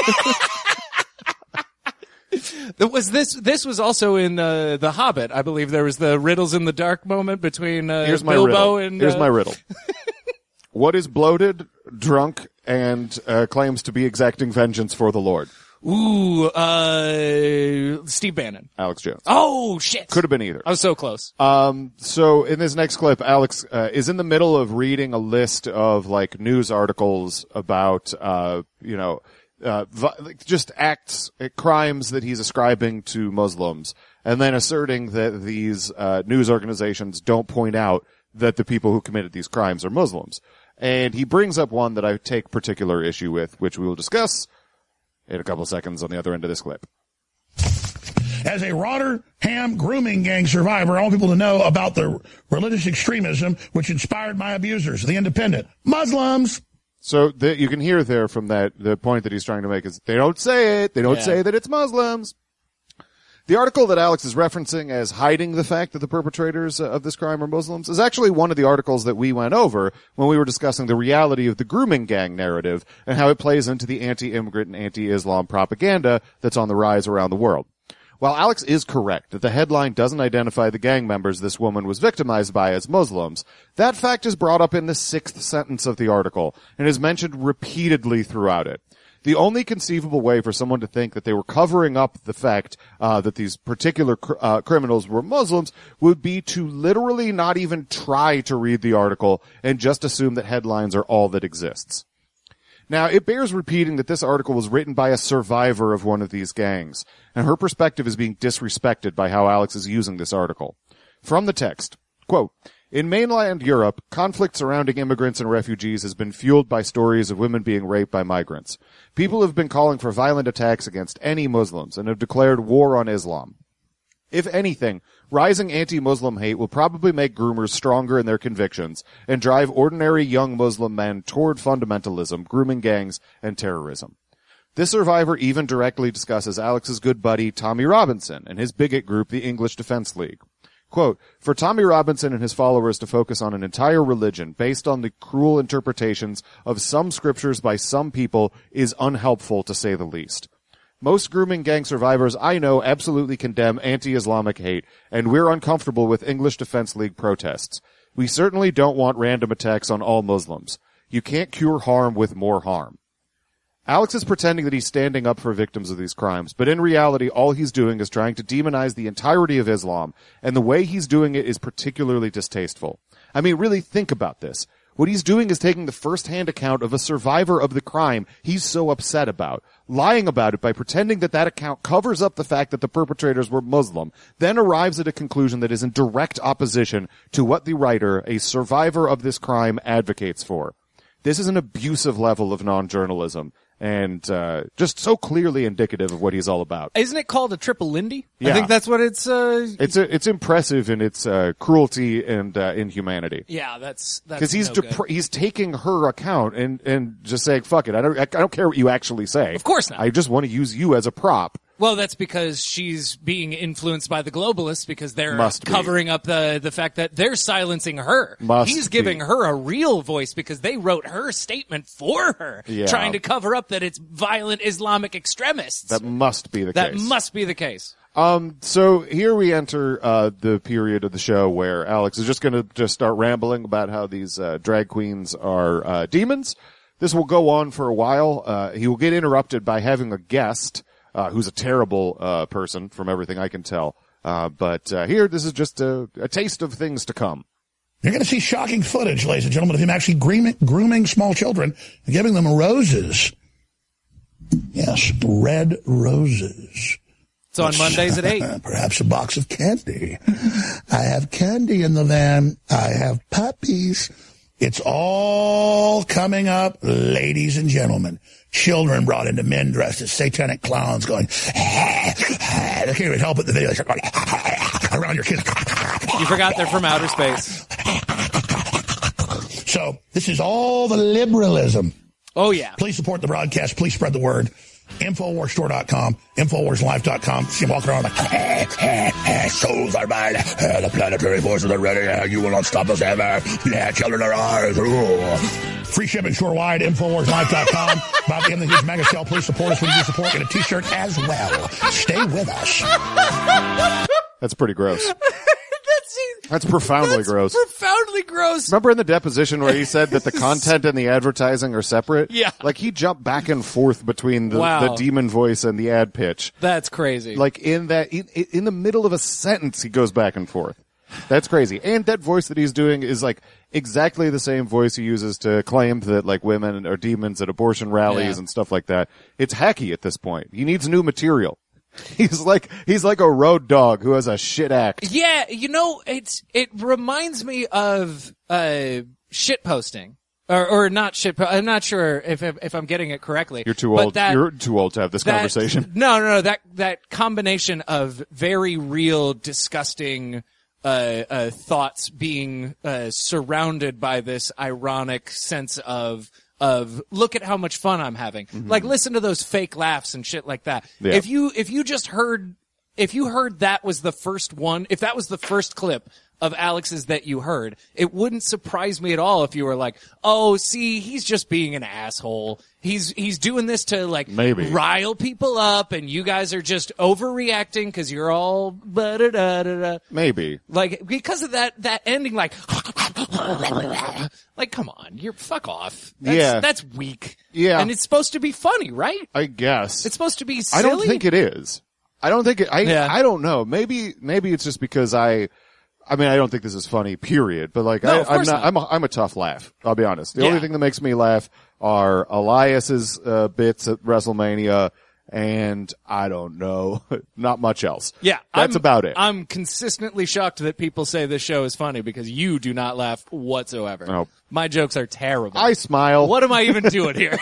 Was this, this was also in, uh, The Hobbit. I believe there was the riddles in the dark moment between, uh, Here's my Bilbo riddle. and, Here's uh, my riddle. What is bloated, drunk, and, uh, claims to be exacting vengeance for the Lord? Ooh, uh, Steve Bannon. Alex Jones. Oh, shit. Could have been either. I was so close. Um, so in this next clip, Alex, uh, is in the middle of reading a list of, like, news articles about, uh, you know, uh, vi- just acts, uh, crimes that he's ascribing to Muslims, and then asserting that these, uh, news organizations don't point out that the people who committed these crimes are Muslims. And he brings up one that I take particular issue with, which we will discuss in a couple of seconds on the other end of this clip. As a Rotherham grooming gang survivor, I want people to know about the religious extremism which inspired my abusers, the Independent. Muslims! So the, you can hear there from that, the point that he's trying to make is they don't say it. They don't yeah. say that it's Muslims. The article that Alex is referencing as hiding the fact that the perpetrators of this crime are Muslims is actually one of the articles that we went over when we were discussing the reality of the grooming gang narrative and how it plays into the anti-immigrant and anti-Islam propaganda that's on the rise around the world. While Alex is correct that the headline doesn't identify the gang members this woman was victimized by as Muslims, that fact is brought up in the sixth sentence of the article and is mentioned repeatedly throughout it. The only conceivable way for someone to think that they were covering up the fact uh, that these particular cr- uh, criminals were Muslims would be to literally not even try to read the article and just assume that headlines are all that exists. Now, it bears repeating that this article was written by a survivor of one of these gangs, and her perspective is being disrespected by how Alex is using this article. From the text, quote, in mainland Europe, conflict surrounding immigrants and refugees has been fueled by stories of women being raped by migrants. People have been calling for violent attacks against any Muslims and have declared war on Islam. If anything, rising anti-Muslim hate will probably make groomers stronger in their convictions and drive ordinary young Muslim men toward fundamentalism, grooming gangs, and terrorism. This survivor even directly discusses Alex's good buddy Tommy Robinson and his bigot group, the English Defense League. Quote, for Tommy Robinson and his followers to focus on an entire religion based on the cruel interpretations of some scriptures by some people is unhelpful to say the least. Most grooming gang survivors I know absolutely condemn anti-Islamic hate, and we're uncomfortable with English Defense League protests. We certainly don't want random attacks on all Muslims. You can't cure harm with more harm. Alex is pretending that he's standing up for victims of these crimes, but in reality, all he's doing is trying to demonize the entirety of Islam, and the way he's doing it is particularly distasteful. I mean, really think about this. What he's doing is taking the first-hand account of a survivor of the crime he's so upset about, lying about it by pretending that that account covers up the fact that the perpetrators were Muslim, then arrives at a conclusion that is in direct opposition to what the writer, a survivor of this crime, advocates for. This is an abusive level of non-journalism, and uh just so clearly indicative of what he's all about. Isn't it called a triple Lindy? Yeah. I think that's what it's, uh... It's a, it's impressive in its uh cruelty and uh inhumanity. Yeah, that's, that's Because he's no depre- he's taking her account and and just saying, fuck it, I don't I don't care what you actually say. Of course not. I just want to use you as a prop Well, that's because she's being influenced by the globalists because they're Must be. covering up the the fact that they're silencing her. Must He's giving be. her a real voice because they wrote her statement for her, Yeah. trying to cover up that it's violent Islamic extremists. That must be the That case. must be the case. Um, so here we enter uh, the period of the show where Alex is just going to just start rambling about how these uh, drag queens are uh, demons. This will go on for a while. Uh, he will get interrupted by having a guest uh, who's a terrible uh, person, from everything I can tell. Uh, but uh, here, this is just a, a taste of things to come. You're going to see shocking footage, ladies and gentlemen, of him actually grooming, grooming small children and giving them roses. Yes, red roses. It's on Mondays at eight. Perhaps a box of candy. I have candy in the van. I have puppies. It's all coming up, ladies and gentlemen. Children brought into men dressed as satanic clowns going, look here, it help at the video. They're going around your kids. You forgot they're from outer space. So this is all the liberalism. Oh, yeah. Please support the broadcast. Please spread the word. Infowars Store dot com, Infowars Life dot com. See him walking around like, eh, eh, eh, souls are mine. Eh, the planetary forces are ready. Eh, you will not stop us ever. Yeah, children are ours. Ooh. Free shipping shorewide, Infowars Life dot com. About the end of the huge mega sale. Please support us when you do support. Get a t-shirt as well. Stay with us. That's pretty gross. That's, That's profoundly that's gross. profoundly gross. Remember in the deposition where he said that the content and the advertising are separate? Yeah. Like he jumped back and forth between the, Wow. the demon voice and the ad pitch. That's crazy. Like in that, in, in the middle of a sentence, he goes back and forth. That's crazy. And that voice that he's doing is like exactly the same voice he uses to claim that like women are demons at abortion rallies Yeah. and stuff like that. It's hacky at this point. He needs new material. He's like, he's like a road dog who has a shit act. Yeah, you know, it's it reminds me of uh shit posting. Or or not shit po- I'm not sure if, if if I'm getting it correctly. You're too But old. that- You're too old to have this that- conversation. No, no, no, that that combination of very real disgusting uh uh thoughts being uh surrounded by this ironic sense of of look at how much fun I'm having. Mm-hmm. Like listen to those fake laughs and shit like that. Yeah. If you if you just heard if you heard that was the first one, if that was the first clip of Alex's that you heard, it wouldn't surprise me at all if you were like, "Oh, see, he's just being an asshole. He's he's doing this to like Maybe. rile people up, and you guys are just overreacting because you're all da da da da." Maybe. Like because of that that ending, like, like come on, you're fuck off. That's, Yeah. that's weak. Yeah. and it's supposed to be funny, right? I guess. It's supposed to be silly. I don't think it is. I don't think it, I, Yeah. I don't know. Maybe, maybe it's just because I, I mean, I don't think this is funny, period. But like, No, I, of I'm course not, not. I'm a, I'm a tough laugh. I'll be honest. The Yeah. only thing that makes me laugh are Elias's, uh, bits at WrestleMania. And I don't know, not much else. Yeah, That's I'm, about it. I'm consistently shocked that people say this show is funny because you do not laugh whatsoever. Nope. My jokes are terrible. I smile. What am I even doing here?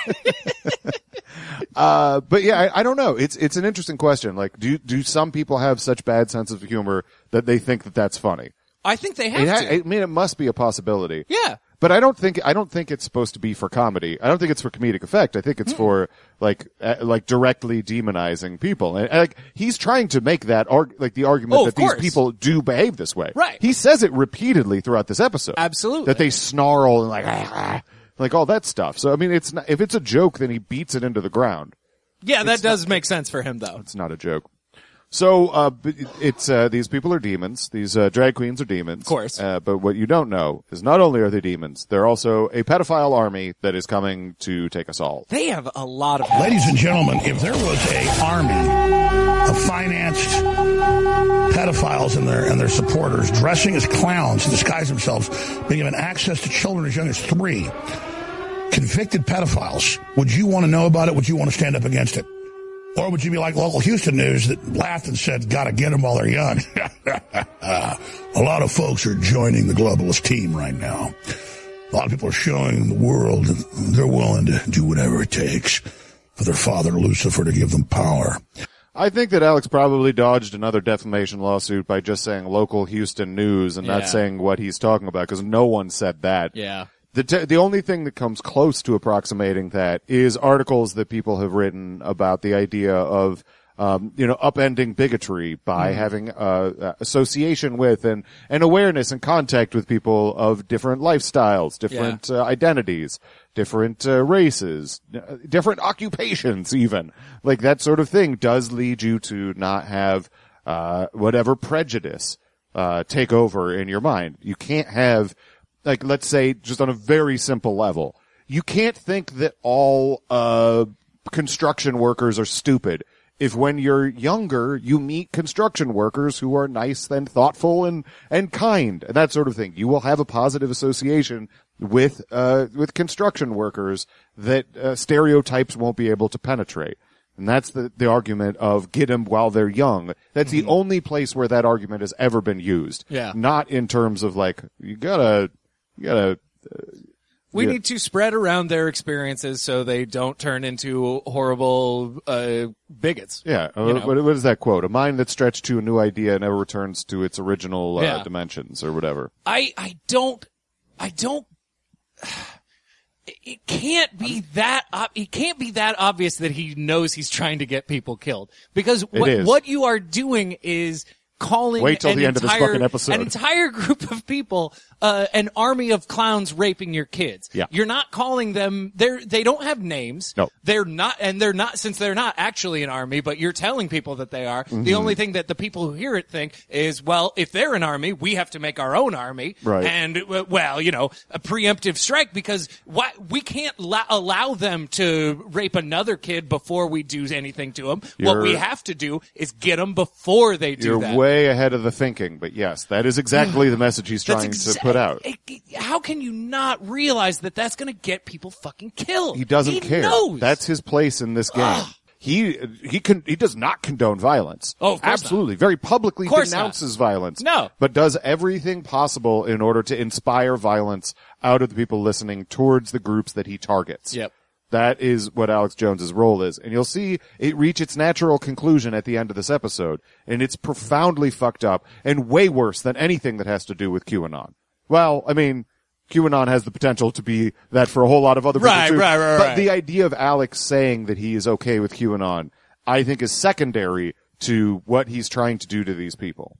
Uh, but yeah, I, I don't know. It's, it's an interesting question. Like, do, do some people have such bad sense of humor that they think that that's funny? I think they have It ha- to. I mean, it must be a possibility. Yeah. But I don't think I don't think it's supposed to be for comedy. I don't think it's for comedic effect. I think it's for like uh, like directly demonizing people. And, and like he's trying to make that arg- like the argument Oh, that of these course. people do behave this way. Right. He says it repeatedly throughout this episode. Absolutely. That they snarl and like ah, like all that stuff. So I mean, it's not, if it's a joke, then he beats it into the ground. Yeah, that does make sense for him though. It's not a joke. So, uh, b- it's, uh, these people are demons. These, uh, drag queens are demons. Of course. Uh, but what you don't know is not only are they demons, they're also a pedophile army that is coming to take us all. They have a lot of Ladies and gentlemen, if there was a army of financed pedophiles and their and their supporters dressing as clowns to disguise themselves, being given access to children as young as three, convicted pedophiles, would you want to know about it? Would you want to stand up against it? Or would you be like local Houston News that laughed and said, gotta get them while they're young? A lot of folks are joining the globalist team right now. A lot of people are showing the world that they're willing to do whatever it takes for their father, Lucifer, to give them power. I think that Alex probably dodged another defamation lawsuit by just saying local Houston News and Yeah. not saying what he's talking about, because no one said that. Yeah. The te- the only thing that comes close to approximating that is articles that people have written about the idea of um, you know, upending bigotry by Mm-hmm. having, uh, association with and, and awareness and contact with people of different lifestyles, different, uh, identities, different, uh, races, uh, different occupations even. Like that sort of thing does lead you to not have, uh, whatever prejudice, uh, take over in your mind. You can't have, like, let's say, just on a very simple level, you can't think that all, uh, construction workers are stupid if when you're younger, you meet construction workers who are nice and thoughtful and, and kind and that sort of thing. You will have a positive association with, uh, with construction workers that, uh, stereotypes won't be able to penetrate. And that's the, the argument of get them while they're young. That's mm-hmm. the only place where that argument has ever been used. Yeah. Not in terms of like, you gotta, you gotta, uh, We yeah. need to spread around their experiences so they don't turn into horrible uh bigots. Yeah. You Uh, know? what, what is that quote? A mind that's stretched to a new idea never returns to its original uh, Yeah. dimensions or whatever. I I don't I don't. It can't be that. ob- It can't be that obvious that he knows he's trying to get people killed because what is. what you are doing is calling Wait till an the end of this entire, fucking episode. an entire group of people, uh, an army of clowns raping your kids. Yeah. You're not calling them, they're, they don't have names. No. They're not, and they're not, since they're not actually an army, but you're telling people that they are. Mm-hmm. The only thing that the people who hear it think is, well, if they're an army, we have to make our own army. Right. And, uh, well, you know, a preemptive strike because why, we can't la- allow them to rape another kid before we do anything to them. What You're- we have to do is get them before they do You're that. way ahead of the thinking, but yes, that is exactly the message he's That's trying exa- to put out. it- it- How can you not realize that that's going to get people fucking killed? He doesn't he care. Knows. That's his place in this game. He he can he does not condone violence. Oh, of course absolutely. Very publicly Of course denounces violence. No. But does everything possible in order to inspire violence out of the people listening towards the groups that he targets. Yep. That is what Alex Jones's role is. And you'll see it reach its natural conclusion at the end of this episode. And it's profoundly fucked up and way worse than anything that has to do with QAnon. Well, I mean, QAnon has the potential to be that for a whole lot of other people Right, too. right, right, But right. the idea of Alex saying that he is okay with QAnon, I think is secondary to what he's trying to do to these people.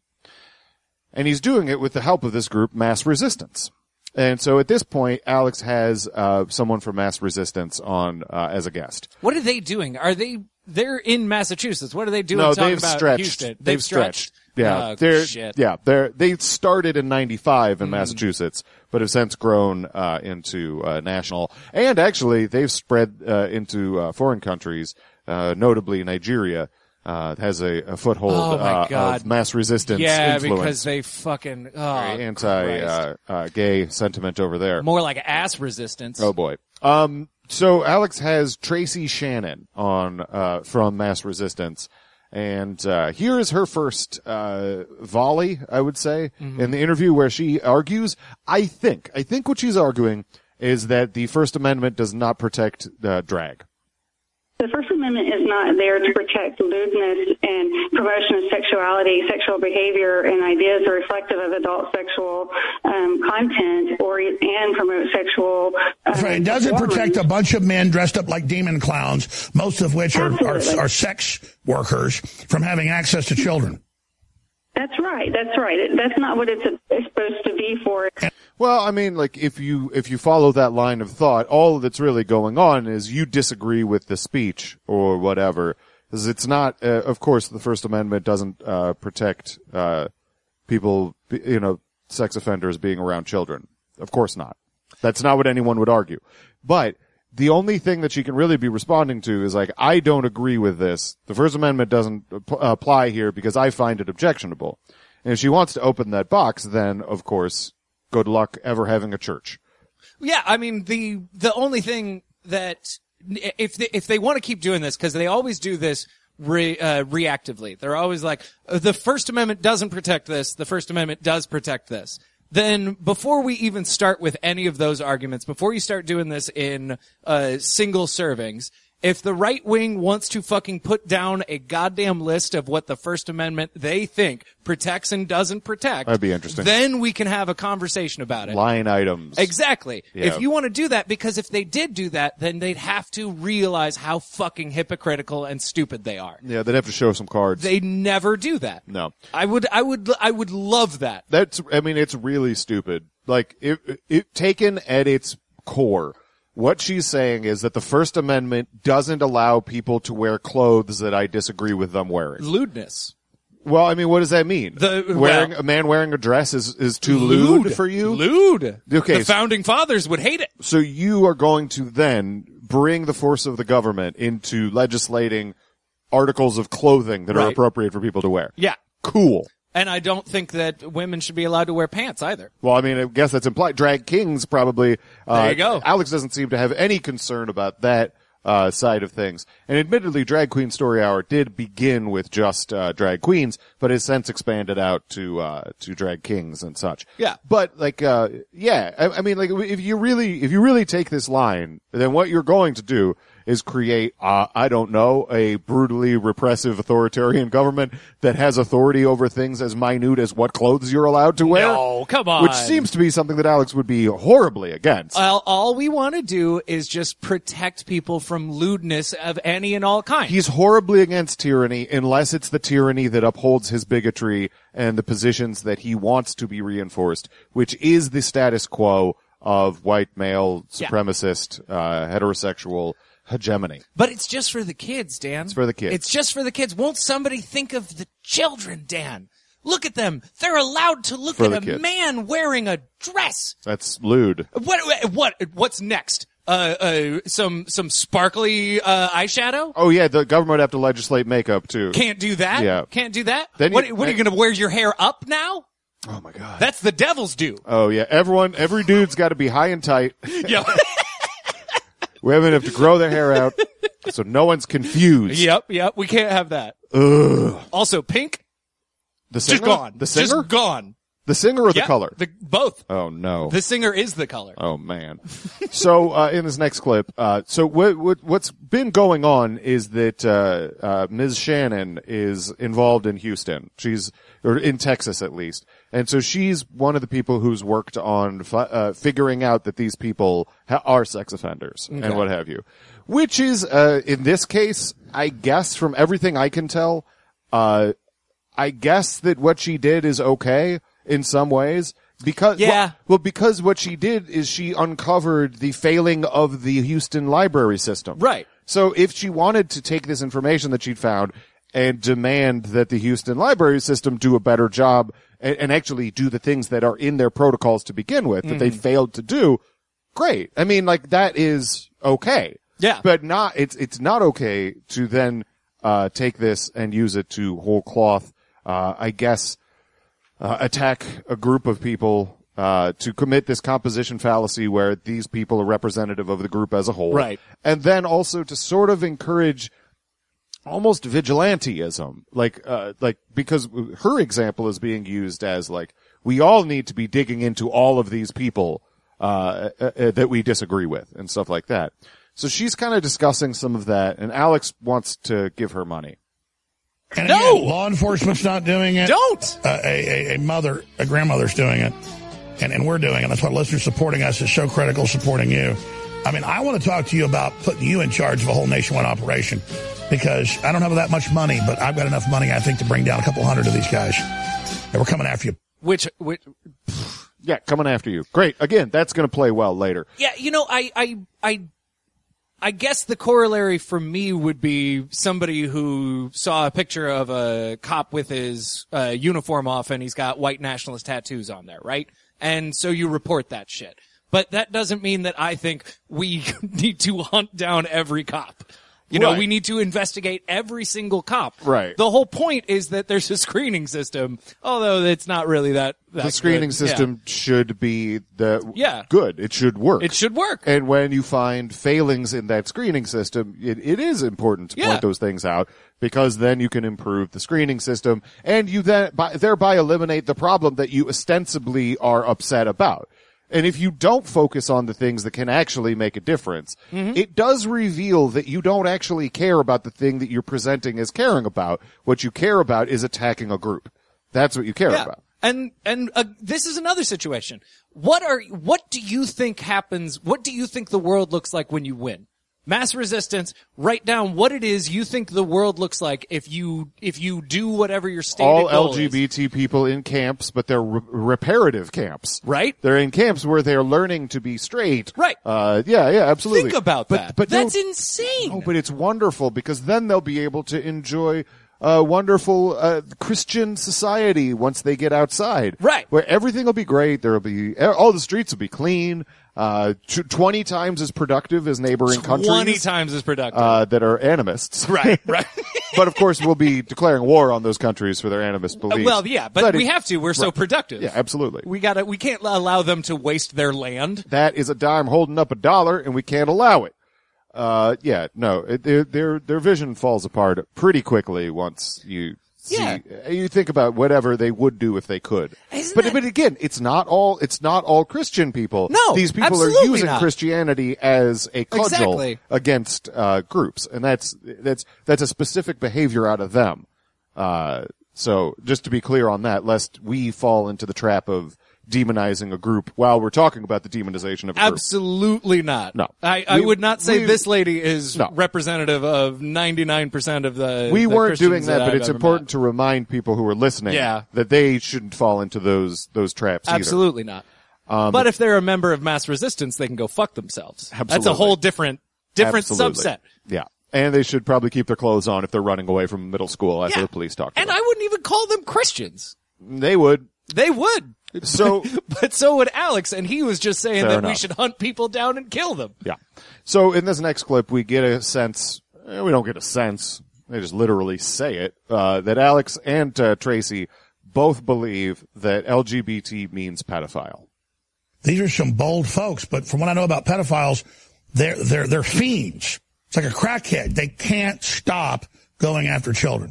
And he's doing it with the help of this group, Mass Resistance. And so at this point, Alex has uh someone from Mass Resistance on uh, as a guest. What are they doing? Are they? They're in Massachusetts. What are they doing? No, talking they've about stretched. Houston? They've, They've stretched. Yeah, Oh, they're shit. yeah they're they started in ninety-five Mm. in Massachusetts, but have since grown uh into uh, national. And actually, they've spread uh, into uh, foreign countries, uh notably Nigeria. Uh, has a, a foothold Oh, my uh, God. of mass resistance Yeah, influence. because they fucking oh, Very anti uh, Christ. uh, gay sentiment over there. More like ass resistance. Oh boy. Um, so Alex has Tracy Shannon on, uh, from Mass Resistance. And, uh, here is her first, uh, volley, I would say, Mm-hmm. in the interview where she argues, I think, I think what she's arguing is that the First Amendment does not protect, uh, drag. The First Amendment is not there to protect lewdness and promotion of sexuality, sexual behavior, and ideas that are reflective of adult sexual um, content, or and promote sexual. Um, That's right. It doesn't protect a performance. bunch of men dressed up like demon clowns, most of which are, are, Absolutely. are sex workers, from having access to children. That's right. That's right. It, that's not what it's, it's supposed to be for. Well, I mean, like, if you, if you follow that line of thought, all that's really going on is you disagree with the speech or whatever. Because it's not, uh, of course, the First Amendment doesn't, uh, protect, uh, people, you know, sex offenders being around children. Of course not. That's not what anyone would argue. But the only thing that she can really be responding to is like, I don't agree with this. The First Amendment doesn't ap- apply here because I find it objectionable. And if she wants to open that box, then, of course, good luck ever having a church. Yeah, I mean the the only thing that if they, if they want to keep doing this because they always do this re, uh, reactively. They're always like the First Amendment doesn't protect this. The First Amendment does protect this. Then before we even start with any of those arguments, before you start doing this in uh, single servings, If the right wing wants to fucking put down a goddamn list of what the First Amendment they think protects and doesn't protect, That'd be interesting. Then we can have a conversation about it. Line items. Exactly. Yeah. If you want to do that, because if they did do that, then they'd have to realize how fucking hypocritical and stupid they are. Yeah, they'd have to show some cards. They never do that. No. I would, I would, I would love that. That's, I mean, it's really stupid. Like, it, it, taken at its core, what she's saying is that the First Amendment doesn't allow people to wear clothes that I disagree with them wearing. Lewdness. Well, I mean, what does that mean? The- wearing well- a man wearing a dress is is too lewd, for you. Lewd. Okay, The so- founding fathers would hate it. So you are going to then bring the force of the government into legislating articles of clothing that are Right. appropriate for people to wear. Yeah. Cool. And I don't think that women should be allowed to wear pants either. Well, I mean, I guess that's implied. Drag kings probably. Uh, There you go. Alex doesn't seem to have any concern about that uh side of things. And admittedly, Drag Queen Story Hour did begin with just uh drag queens, but has since expanded out to uh to drag kings and such. Yeah. But like, uh yeah, I, I mean, like, if you really if you really take this line, then what you're going to do is create, uh, I don't know, a brutally repressive authoritarian government that has authority over things as minute as what clothes you're allowed to wear. No, come on. Which seems to be something that Alex would be horribly against. Well, all we want to do is just protect people from lewdness of any and all kinds. He's horribly against tyranny unless it's the tyranny that upholds his bigotry and the positions that he wants to be reinforced, which is the status quo of white male Yeah. supremacist, uh, heterosexual hegemony. But it's just for the kids, Dan. It's for the kids. It's just for the kids. Won't somebody think of the children, Dan? Look at them. They're allowed to look For at the a kids. man wearing a dress. That's lewd. What, what, what's next? Uh, uh, some, some sparkly, uh, eyeshadow? Oh yeah, the government would have to legislate makeup too. Can't do that? Yeah. Can't do that? Then what, you- what are you gonna wear your hair up now? Oh my god. That's the devil's do. Oh yeah, everyone, every dude's got to be high and tight. Yeah. Women have to grow their hair out, so no one's confused. Yep, yep. We can't have that. Ugh. Also, pink, The singer? just gone. The singer? Just gone. The singer or the Yeah, color? The, both. Oh no. The singer is the color. Oh man. So, uh, in this next clip, uh, so what, what, what's been going on is that, uh, uh, Miz Shannon is involved in Houston. She's, or in Texas at least. And so she's one of the people who's worked on, fi- uh, figuring out that these people ha- are sex offenders and what have you. Which is, uh, in this case, I guess from everything I can tell, uh, I guess that what she did is okay in some ways. Because, Yeah. well, well, because what she did is she uncovered the failing of the Houston library system. Right. So if she wanted to take this information that she'd found and demand that the Houston library system do a better job and, and actually do the things that are in their protocols to begin with that they failed to do, great. I mean, like, that is okay. Yeah. But not, it's, it's not okay to then, uh, take this and use it to whole cloth, uh, I guess, uh, attack a group of people, uh, to commit this composition fallacy where these people are representative of the group as a whole. Right. And then also to sort of encourage almost vigilanteism. Like, uh, like, because her example is being used as like, we all need to be digging into all of these people, uh, uh, uh that we disagree with and stuff like that. So she's kind of discussing some of that, and Alex wants to give her money. And No! again, law enforcement's not doing it. Don't! Uh, a, a, a mother, a grandmother's doing it. And, and we're doing it. That's why listeners supporting us is so critical, supporting you. I mean, I want to talk to you about putting you in charge of a whole nationwide operation because I don't have that much money, but I've got enough money, I think, to bring down a couple hundred of these guys. And we're coming after you. Which, which, Yeah, coming after you. Great. Again, that's going to play well later. yeah, you know, I, I, I, I guess the corollary for me would be somebody who saw a picture of a cop with his uh, uniform off and he's got white nationalist tattoos on there, right? And so you report that shit. But that doesn't mean that I think we need to hunt down every cop. You know, Right. we need to investigate every single cop. Right. The whole point is that there's a screening system, although it's not really that, that The screening good. system should be the Yeah. good. It should work. Yeah. It should work. And when you find failings in that screening system, it, it is important to Yeah. point those things out because then you can improve the screening system and you then by, thereby eliminate the problem that you ostensibly are upset about. And if you don't focus on the things that can actually make a difference, Mm-hmm. it does reveal that you don't actually care about the thing that you're presenting as caring about. What you care about is attacking a group. That's what you care Yeah. about. And and uh, this is another situation. What are what do you think happens? What do you think the world looks like when you win? Mass resistance. Write down what it is you think the world looks like if you if you do whatever your stated All goal L G B T is. people in camps, but they're re- reparative camps. Right? They're in camps where they're learning to be straight. Right. Uh, yeah, yeah, absolutely. Think about but, that. But That's no- insane. Oh, but it's wonderful because then they'll be able to enjoy a wonderful uh, Christian society once they get outside. Right. Where everything will be great. There'll be all the streets will be clean. Uh, t- twenty times as productive as neighboring countries. Twenty times as productive. Uh, that are animists. right. Right. But of course, we'll be declaring war on those countries for their animist beliefs. well, yeah, but, we it- have to. We're so right. productive. Yeah, absolutely. We gotta. We can't allow them to waste their land. That is a dime holding up a dollar, and we can't allow it. Uh, yeah, no, it, their their their vision falls apart pretty quickly once you see. Yeah. You think about whatever they would do if they could. Isn't but that- but again, it's not all it's not all Christian people. No, these people are absolutely using not. Christianity as a cudgel Exactly. against uh, groups, and that's that's that's a specific behavior out of them. Uh, so just to be clear on that, lest we fall into the trap of demonizing a group while we're talking about the demonization of a group. Absolutely not. No. I, I We- would not say we- this lady is No. representative of ninety-nine percent of the We the weren't Christians doing that, but I've it's ever important met. to remind people who are listening Yeah. that they shouldn't fall into those those traps either. Absolutely not. but if they're a member of mass resistance, they can go fuck themselves. That's a Absolutely. whole different different Absolutely. subset. Yeah. And they should probably keep their clothes on if they're running away from middle school after Yeah. the police talk to And them. I wouldn't even call them Christians. They would. They would. So, But so would Alex, and he was just saying Fair that we enough. should hunt people down and kill them. yeah. So in this next clip, we get a sense, eh, we don't get a sense, they just literally say it, uh, that Alex and uh, Tracy both believe that L G B T means pedophile. These are some bold folks, but from what I know about pedophiles, they're they're they're fiends. It's like a crackhead. They can't stop going after children.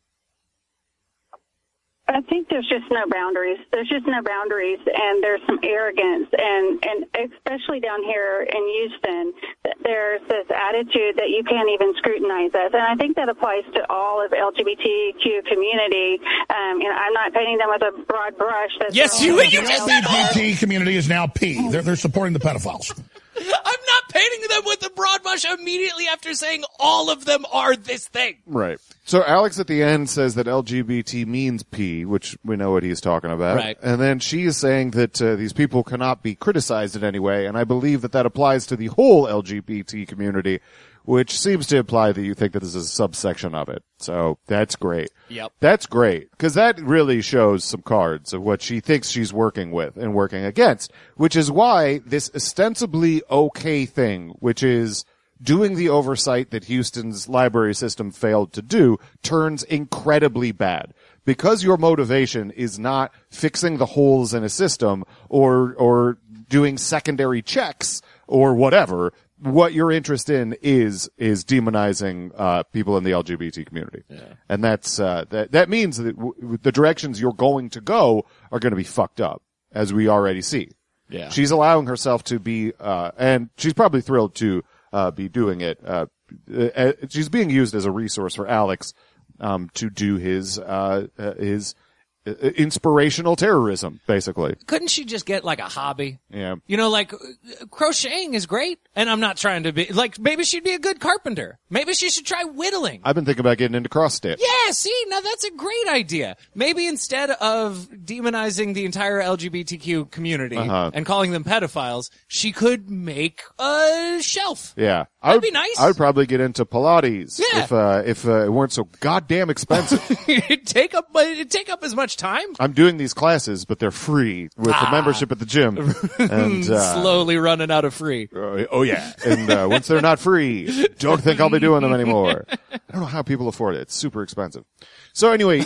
I think there's just no boundaries. There's just no boundaries, and there's some arrogance, and, and especially down here in Houston, there's this attitude that you can't even scrutinize us, and I think that applies to all of L G B T Q community. Um, you know, I'm not painting them with a broad brush. That's Yes, all- you- you The just said L G B T community is now P. They're, they're supporting the pedophiles. I'm not painting them with a broad brush immediately after saying all of them are this thing. Right. So Alex at the end says that L G B T means P, which we know what he's talking about. Right. And then she is saying that uh, these people cannot be criticized in any way, and I believe that that applies to the whole L G B T community, which seems to imply that you think that this is a subsection of it. So that's great. Yep. That's great, because that really shows some cards of what she thinks she's working with and working against, which is why this ostensibly okay thing, which is doing the oversight that Houston's library system failed to do, turns incredibly bad. Because your motivation is not fixing the holes in a system or, or doing secondary checks or whatever, what your interest in is, is demonizing, uh, people in the L G B T community. Yeah. And that's, uh, that, that means that w- the directions you're going to go are going to be fucked up, as we already see. Yeah. She's allowing herself to be, uh, and she's probably thrilled to, uh, be doing it. Uh, uh, she's being used as a resource for Alex, um, to do his, uh, uh his, uh, inspirational terrorism, basically. Couldn't she just get like a hobby? Yeah. You know, like uh, crocheting is great, and I'm not trying to be like maybe she'd be a good carpenter. Maybe she should try whittling. I've been thinking about getting into cross stitch. Yeah, see, now that's a great idea. Maybe instead of demonizing the entire L G B T Q community Uh-huh. and calling them pedophiles, she could make a shelf. Yeah. I That'd would, be nice. I would probably get into Pilates Yeah. if, uh, if, uh, it weren't so goddamn expensive. it'd take up, but it'd take up as much time. I'm doing these classes, but they're free with Ah. the membership at the gym. And, uh, Slowly running out of free. Uh, oh yeah, and uh, once they're not free, don't think I'll be doing them anymore. I don't know how people afford it; it's super expensive. So anyway,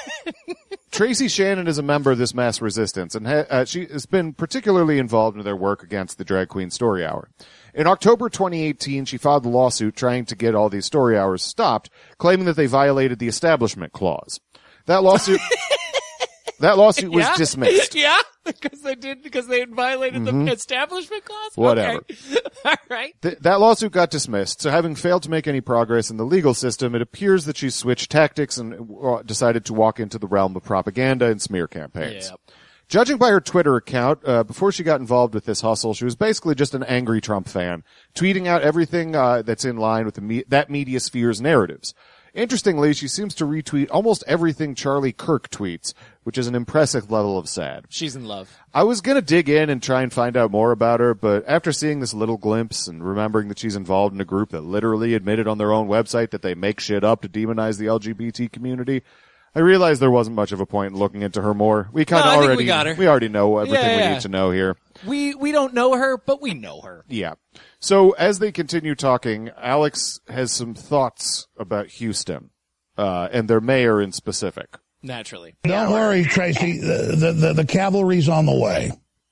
Tracy Shannon is a member of this mass resistance, and ha- uh, she has been particularly involved in their work against the Drag Queen Story Hour. In October twenty eighteen, she filed a lawsuit trying to get all these story hours stopped, claiming that they violated the Establishment Clause. That lawsuit. That lawsuit was Yeah? dismissed. Yeah, because they did because they had violated Mm-hmm. the establishment clause. Whatever. Okay. All right. Th- that lawsuit got dismissed, so having failed to make any progress in the legal system, it appears that she switched tactics and uh, decided to walk into the realm of propaganda and smear campaigns. Yep. Judging by her Twitter account, uh, before she got involved with this hustle, she was basically just an angry Trump fan, tweeting out everything uh, that's in line with the me- that media sphere's narratives. Interestingly, she seems to retweet almost everything Charlie Kirk tweets, which is an impressive level of sad. She's in love. I was gonna dig in and try and find out more about her, but after seeing this little glimpse and remembering that she's involved in a group that literally admitted on their own website that they make shit up to demonize the L G B T community, I realized there wasn't much of a point in looking into her more. We kind of No, I think already, we got her. we already know everything Yeah, we yeah. need to know here. We we don't know her, but we know her. Yeah. So as they continue talking, Alex has some thoughts about Houston, uh, and their mayor in specific. Naturally. Don't worry, Tracy. The, the, the, the cavalry's on the way.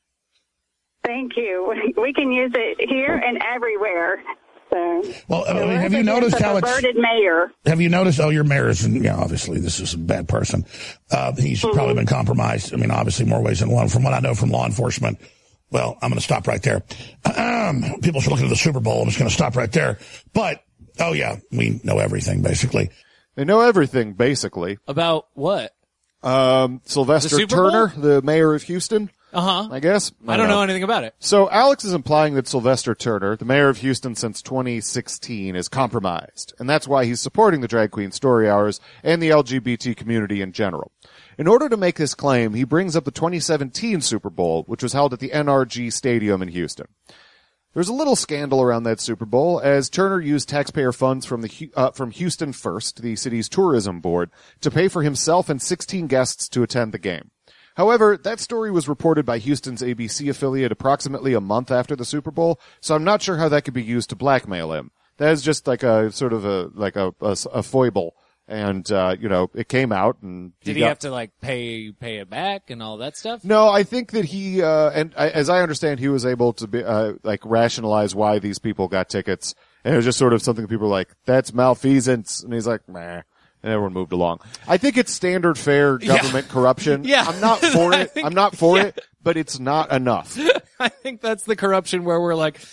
Thank you. We can use it here and everywhere. So, Well, I so mean, have we're you noticed against how a it's... perverted mayor? Have you noticed, oh, your mayor's, and, yeah, obviously this is a bad person. Uh, he's probably been compromised. I mean, obviously more ways than one. From what I know from law enforcement, well, I'm going to stop right there. Um, people should look into the Super Bowl. I'm just going to stop right there. But, oh yeah, we know everything, basically. They know everything, basically. About what? Um, Sylvester The Super Bowl? Turner, the mayor of Houston, Uh-huh. I guess. I don't know anything about it. So Alex is implying that Sylvester Turner, the mayor of Houston since twenty sixteen, is compromised, and that's why he's supporting the Drag Queen Story Hours and the L G B T community in general. In order to make this claim, he brings up the twenty seventeen Super Bowl, which was held at the N R G Stadium in Houston. There's a little scandal around that Super Bowl, as Turner used taxpayer funds from the uh, from Houston First, the city's tourism board, to pay for himself and sixteen guests to attend the game. However, that story was reported by Houston's A B C affiliate approximately a month after the Super Bowl, so I'm not sure how that could be used to blackmail him. That is just like a sort of a like a a, a foible, and uh, you know, it came out and Did he got- have to like pay pay it back and all that stuff? No, I think that he, uh, and I, as I understand, he was able to be, uh, like rationalize why these people got tickets. And it was just sort of something people were like, that's malfeasance. And he's like, meh. And everyone moved along. I think it's standard fare government Yeah. corruption. Yeah. I'm not for I it. think- I'm not for yeah. it, but it's not enough. I think that's the corruption where we're like,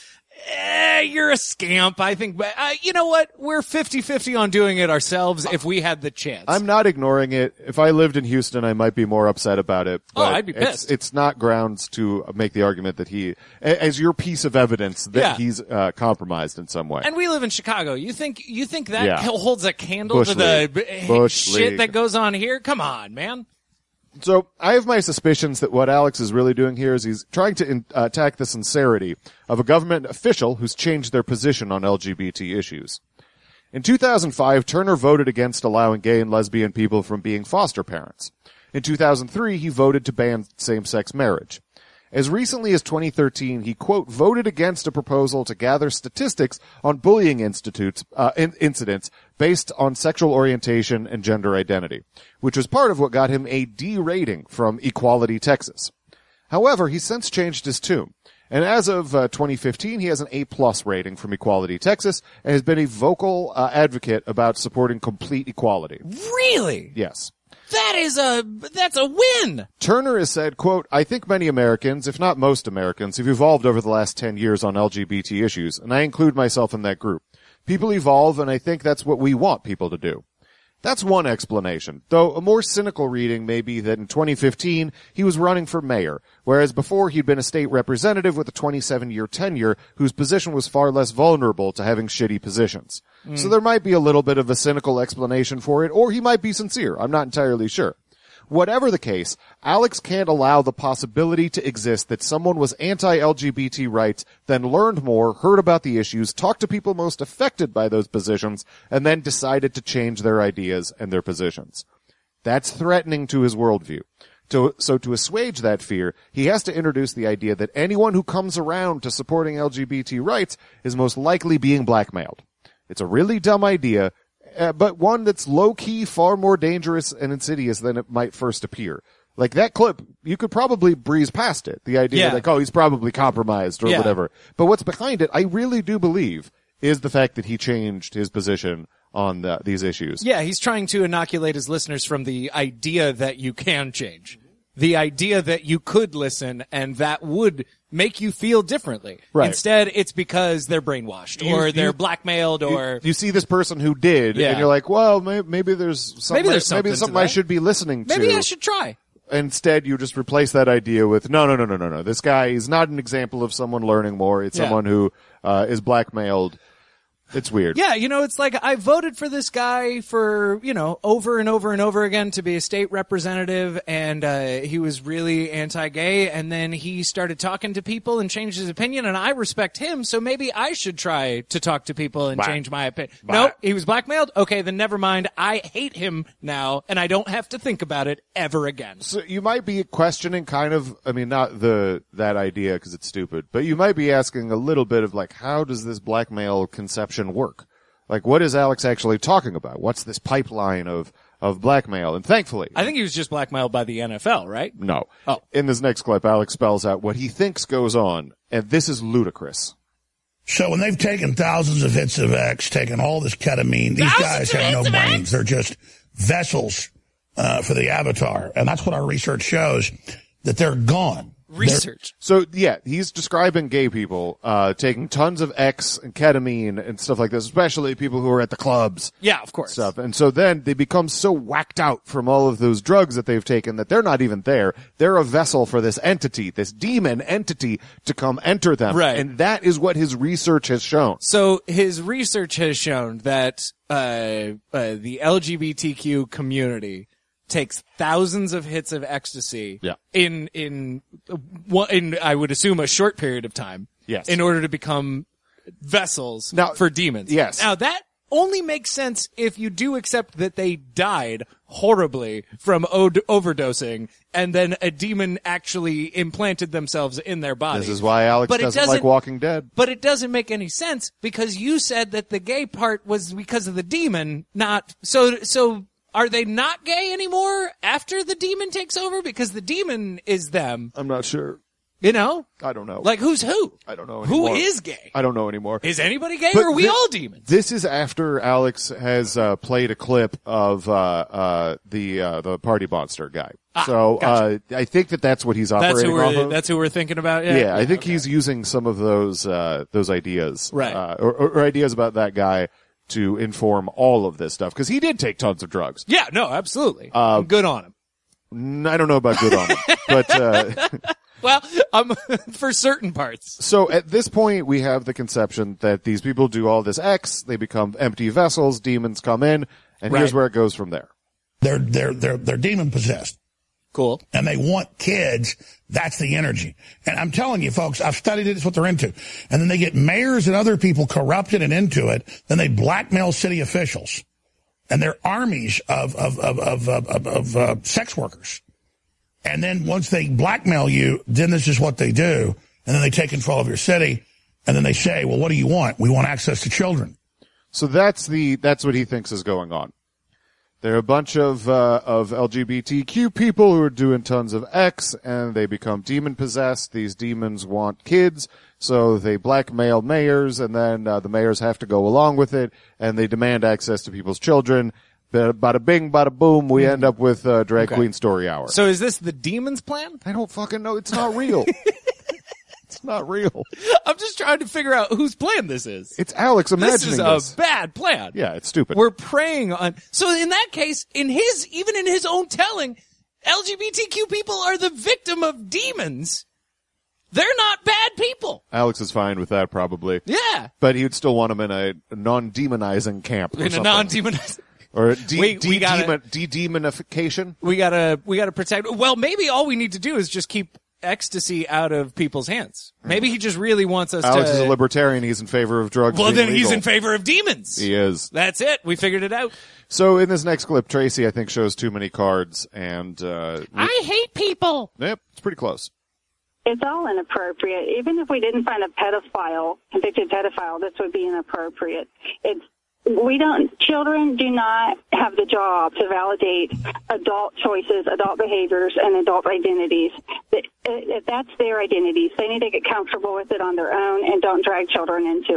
eh, you're a scamp. I think, but uh, you know what? We're fifty-fifty on doing it ourselves if we had the chance. I'm not ignoring it. If I lived in Houston, I might be more upset about it. Oh, But I'd be it's, pissed. it's not grounds to make the argument that he, a- as your piece of evidence that Yeah. he's uh, compromised in some way. And we live in Chicago. You think you think that Yeah. holds a candle Bush to the League. b- Bush shit League. that goes on here? Come on, man. So I have my suspicions that what Alex is really doing here is he's trying to in, uh, attack the sincerity of a government official who's changed their position on L G B T issues. In two thousand five, Turner voted against allowing gay and lesbian people from being foster parents. In two thousand three, he voted to ban same-sex marriage. As recently as twenty thirteen, he, quote, voted against a proposal to gather statistics on bullying institutes, uh, in- incidents based on sexual orientation and gender identity, which was part of what got him a D rating from Equality Texas. However, he's since changed his tune. And as of uh, twenty fifteen, he has an A-plus rating from Equality Texas and has been a vocal uh, advocate about supporting complete equality. Really? Yes. That is a that's a win. Turner has said, quote, I think many Americans, if not most Americans, have evolved over the last ten years on L G B T issues, and I include myself in that group. People evolve, and I think that's what we want people to do. That's one explanation, though a more cynical reading may be that in twenty fifteen, he was running for mayor, whereas before he'd been a state representative with a twenty-seven year tenure whose position was far less vulnerable to having shitty positions. Mm. So there might be a little bit of a cynical explanation for it, or he might be sincere. I'm not entirely sure. Whatever the case, Alex can't allow the possibility to exist that someone was anti-L G B T rights, then learned more, heard about the issues, talked to people most affected by those positions, and then decided to change their ideas and their positions. That's threatening to his worldview. To, so to assuage that fear, he has to introduce the idea that anyone who comes around to supporting L G B T rights is most likely being blackmailed. It's a really dumb idea, Uh, but one that's low-key far more dangerous and insidious than it might first appear. Like that clip, you could probably breeze past it. The idea Yeah. like, oh, he's probably compromised or Yeah. whatever. But what's behind it, I really do believe, is the fact that he changed his position on the, these issues. Yeah, he's trying to inoculate his listeners from the idea that you can change. The idea that you could listen and that would make you feel differently. Right. Instead, it's because they're brainwashed You- or they're you- blackmailed or... You, you see this person who did, Yeah. and you're like, well, maybe, maybe there's something, Maybe there's something maybe to something I that. should be listening to. Maybe I should try. Instead, you just replace that idea with, no, no, no, no, no, no. This guy is not an example of someone learning more. It's Yeah. someone who uh, is blackmailed. It's weird. Yeah, you know, it's like I voted for this guy for, you know, over and over and over again to be a state representative, and uh he was really anti-gay, and then he started talking to people and changed his opinion, and I respect him, so maybe I should try to talk to people and Black- change my opinion. Black- No, he was blackmailed? Okay, then never mind. I hate him now, and I don't have to think about it ever again. So you might be questioning kind of, I mean, not the, that idea because it's stupid, but you might be asking a little bit of like, how does this blackmail conception work? Like, what is Alex actually talking about? What's this pipeline of, of blackmail? And thankfully, I think he was just blackmailed by the N F L, right? no. Oh. In this next clip, Alex spells out what he thinks goes on, and this is ludicrous. So when they've taken thousands of hits of X, taken all this ketamine, these Thousands guys of have no hits of brains. X? They're just vessels uh, for the avatar. And that's what our research shows, that they're gone. Research. So yeah, he's describing gay people, uh, taking tons of X and ketamine and stuff like this, especially people who are at the clubs. Yeah, of course. Stuff. And so then they become so whacked out from all of those drugs that they've taken that they're not even there. They're a vessel for this entity, this demon entity to come enter them. Right. And that is what his research has shown. So his research has shown that uh, uh the L G B T Q community takes thousands of hits of ecstasy Yeah. in in one in I would assume a short period of time. Yes. In order to become vessels Now- for demons. yes. Now that only makes sense if you do accept that they died horribly from od- overdosing and then a demon actually implanted themselves in their body. This is why Alex But it doesn't like doesn't- Walking Dead. But it doesn't make any sense because you said that the gay part was because of the demon, not so so are they not gay anymore after the demon takes over? Because the demon is them, I'm not sure. you know? I don't know. Like who's who? I don't know Who anymore. is gay? I don't know anymore. Is anybody gay But or are we thi- all demons? This is after Alex has uh, played a clip of uh, uh, the uh, the party monster guy. so gotcha. uh, I think that that's what he's That's operating who off we're of. that's who we're thinking about. Yeah, yeah, I think okay. he's using some of those uh, those ideas, Right. uh, or, or ideas about that guy to inform all of this stuff because he did take tons of drugs. Yeah, no, absolutely. Uh, I'm good on him. N- I don't know about good on him, but. Uh, Well, um, for certain parts. So at this point, we have the conception that these people do all this X, they become empty vessels, demons come in, and here's Right. where it goes from there. They're, they're, they're, they're demon possessed. Cool. And they want kids. That's the energy. And I'm telling you, folks, I've studied it. It's what they're into. And then they get mayors and other people corrupted and into it. Then they blackmail city officials. And they're armies of, of, of, of, of, of, of uh, sex workers. And then once they blackmail you, then this is what they do. And then they take control of your city. And then they say, well, what do you want? We want access to children. So that's the, that's what he thinks is going on. There are a bunch of, uh, of L G B T Q people who are doing tons of X and they become demon possessed. These demons want kids. So they blackmail mayors and then, uh, the mayors have to go along with it and they demand access to people's children. But bada bing, bada boom, we end up with, uh, Drag Okay. Queen Story Hour. So is this the demon's plan? I don't fucking know. It's not real. It's not real. I'm just trying to figure out whose plan this is. It's Alex This imagining is a this. bad plan. Yeah, it's stupid. We're preying on. So in that case, in his, even in his own telling, L G B T Q people are the victim of demons. They're not bad people. Alex is fine with that probably. Yeah. But he would still want him in a non-demonizing camp or In a something. non-demonized. Or a de- We- we gotta- de- de-demonification. We gotta, we gotta protect. Well, maybe all we need to do is just keep ecstasy out of people's hands. Maybe he just really wants us Alex to. is a libertarian. He's in favor of drugs well, being then he's legal. in favor of demons. He is. That's it. We figured it out. So in this next clip, Tracy, I think, shows too many cards and, uh, I hate people. yep, it's pretty close. It's all inappropriate. Even if we didn't find a pedophile, convicted pedophile, this would be inappropriate. It's we don't. Children do not have the job to validate adult choices, adult behaviors, and adult identities. If that's their identities, they need to get comfortable with it on their own and don't drag children into it.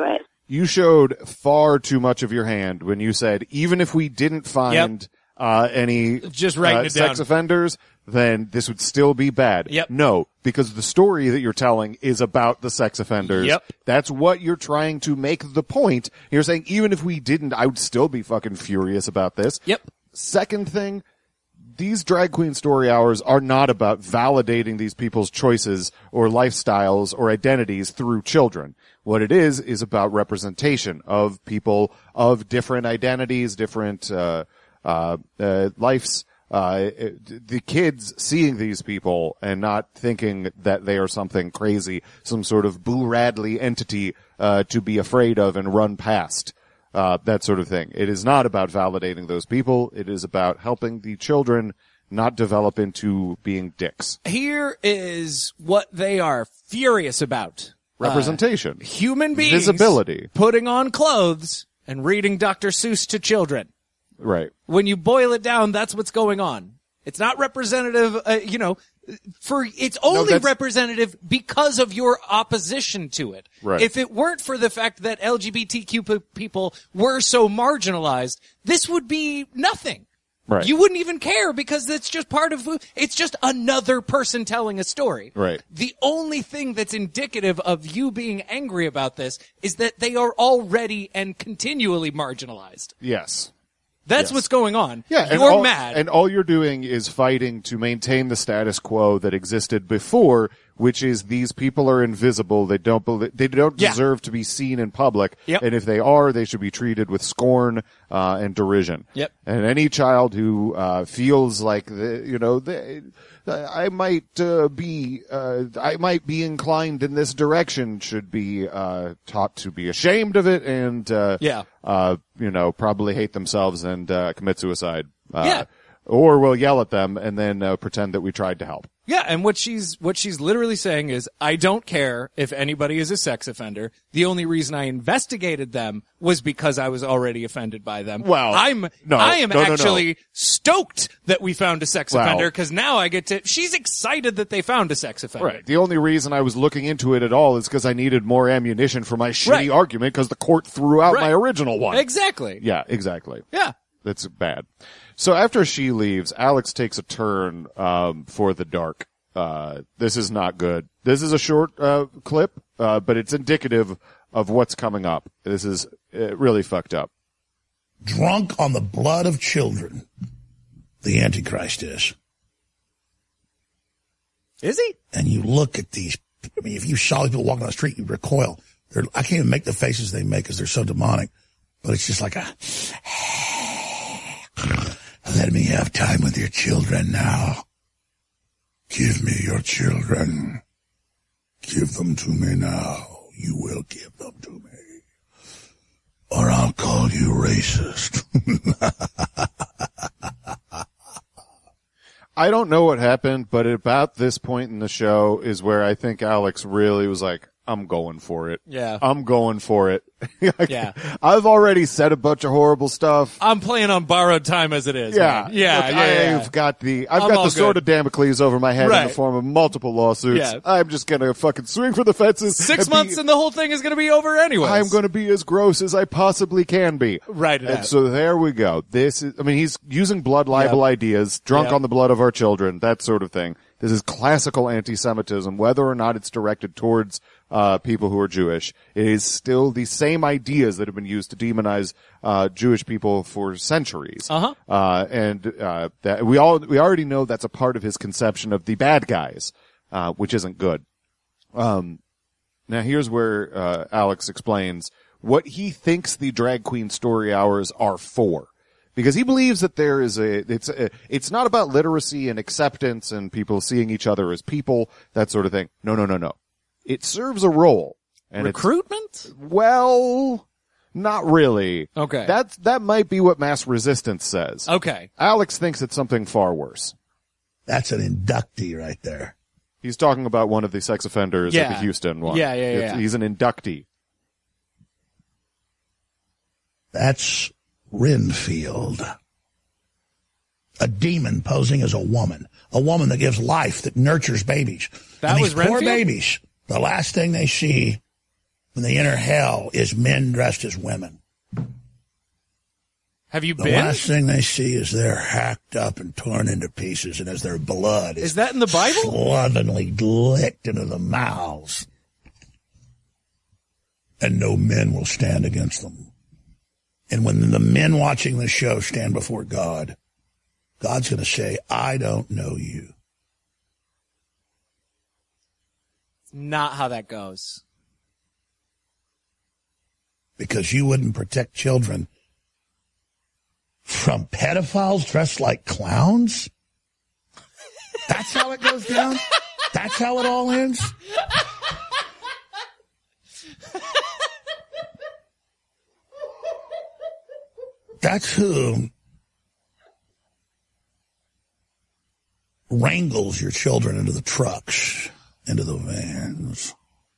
you showed far too much of your hand when you said, even if we didn't find, Yep. uh, any, Just writing uh, it down. sex offenders, then this would still be bad. Yep. No, because the story that you're telling is about the sex offenders. Yep. That's what you're trying to make the point. You're saying, even if we didn't, I would still be fucking furious about this. Yep. Second thing, these drag queen story hours are not about validating these people's choices or lifestyles or identities through children. What it is, is about representation of people of different identities, different, uh, uh, uh, lives. Uh, the kids seeing these people and not thinking that they are something crazy, some sort of Boo Radley entity, uh, to be afraid of and run past. Uh, that sort of thing. It is not about validating those people. It is about helping the children not develop into being dicks. Here is what they are furious about. Representation. Uh, human beings. Visibility. Putting on clothes and reading Doctor Seuss to children. Right. When you boil it down, that's what's going on. It's not representative, uh, you know, for, it's only that's- representative because of your opposition to it. Right. If it weren't for the fact that L G B T Q p- people were so marginalized, this would be nothing. Right. You wouldn't even care because it's just part of, it's just another person telling a story. Right. The only thing that's indicative of you being angry about this is that they are already and continually marginalized. Yes. That's Yes. what's going on. Yeah, and You're all, mad. and all you're doing is fighting to maintain the status quo that existed before, which is these people are invisible. They don't believe, they don't Yeah. deserve to be seen in public. Yep. And if they are, they should be treated with scorn, uh, and derision. Yep. And any child who, uh, feels like, the, you know, they, I might, uh, be, uh, I might be inclined in this direction should be, uh, taught to be ashamed of it and, uh, Yeah. uh, you know, probably hate themselves and, uh, commit suicide. Uh, Yeah. Or we'll yell at them and then uh, pretend that we tried to help. Yeah, and what she's what she's literally saying is, I don't care if anybody is a sex offender. The only reason I investigated them was because I was already offended by them. Well, I'm no, I am no, no, no. actually stoked that we found a sex Well- offender because now I get to. She's excited that they found a sex offender. Right. The only reason I was looking into it at all is because I needed more ammunition for my shitty Right. argument because the court threw out Right. my original one. Exactly. Yeah, exactly. Yeah. That's bad. So after she leaves, Alex takes a turn um, for the dark. Uh, this is not good. This is a short uh, clip, uh, but it's indicative of what's coming up. This is uh, really fucked up. Drunk on the blood of children, the Antichrist is. Is he? And you look at these, I mean, if you saw people walking on the street, you'd recoil. They're, I can't even make the faces they make because they're so demonic. But it's just like a, let me have time with your children now. Give me your children. Give them to me now. You will give them to me. Or I'll call you racist. I don't know what happened, but at about this point in the show is where I think Alex really was like, I'm going for it. Yeah. I'm going for it. Yeah. I've already said a bunch of horrible stuff. I'm playing on borrowed time as it is. Yeah. man. Yeah. Look, yeah, yeah, I've got the, I've I'm got all the sword good. of Damocles over my head in Right. the form of multiple lawsuits. Yeah. I'm just gonna fucking swing for the fences. Six and be- months and the whole thing is going to be over anyway. I'm going to be as gross as I possibly can be. Right, it And is. so there we go. This is, I mean, he's using blood libel Yep. ideas, drunk Yep. on the blood of our children, that sort of thing. This is classical anti-Semitism, whether or not it's directed towards uh people who are Jewish. It is still the same ideas that have been used to demonize uh Jewish people for centuries. Uh-huh. Uh and uh that we all we already know that's a part of his conception of the bad guys, uh which isn't good. Um now here's where uh Alex explains what he thinks the drag queen story hours are for. Because he believes that there is a, it's a, it's not about literacy and acceptance and people seeing each other as people, that sort of thing. No, no, no, no. It serves a role. And it's, Recruitment? well, not really. Okay. That's, that might be what mass resistance says. Okay. Alex thinks it's something far worse. That's an inductee right there. He's talking about one of the sex offenders at the Yeah. Houston one. Yeah, yeah, It's- yeah. He's an inductee. That's Renfield. A demon posing as a woman. A woman that gives life, that nurtures babies. That and was these poor Renfield? babies, the last thing they see when they enter hell is men dressed as women. Have you The been? last thing they see is they're hacked up and torn into pieces, and as their blood is, Is that in the Bible? slovenly licked into the mouths. And no men will stand against them. And when the men watching the show stand before God, God's going to say, I don't know you. Not how that goes. Because you wouldn't protect children from pedophiles dressed like clowns? That's how it goes down? That's how it all ends? That's who wrangles your children into the trucks, into the vans.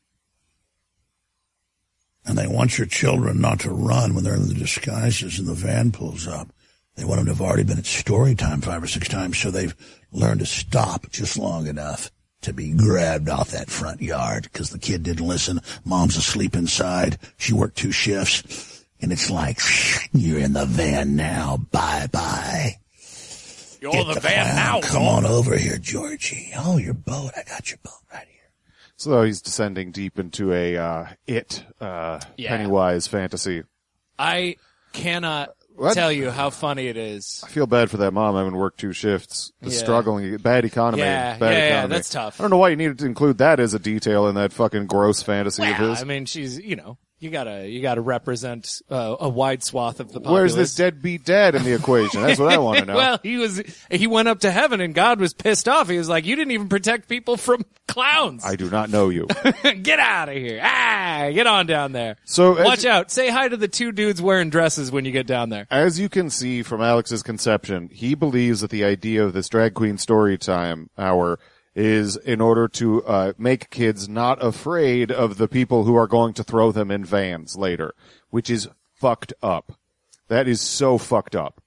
And they want your children not to run when they're in the disguises and the van pulls up. They want them to have already been at story time five or six times, so they've learned to stop just long enough to be grabbed off that front yard because the kid didn't listen. Mom's asleep inside. She worked two shifts. And it's like, you're in the van now. Bye-bye. You're Get the, the van clown. now. Come on over here, Georgie. Oh, your boat. I got your boat right here. So he's descending deep into a uh, it uh, Yeah. Pennywise fantasy. I cannot What? tell you how funny it is. I feel bad for that mom having worked two shifts. The Yeah. struggling, bad economy. Yeah, bad yeah, yeah, economy. that's tough. I don't know why you needed to include that as a detail in that fucking gross fantasy of Well, his. I mean, she's, you know, you gotta, you gotta represent uh, a wide swath of the populace. Where's this deadbeat dad in the equation? That's what I want to know. Well, he was, he went up to heaven and God was pissed off. He was like, you didn't even protect people from clowns. I do not know you. Get out of here. Ah, get on down there. So as- Watch out. Say hi to the two dudes wearing dresses when you get down there. As you can see from Alex's conception, he believes that the idea of this drag queen story time hour is in order to uh, make kids not afraid of the people who are going to throw them in vans later, which is fucked up. That is so fucked up.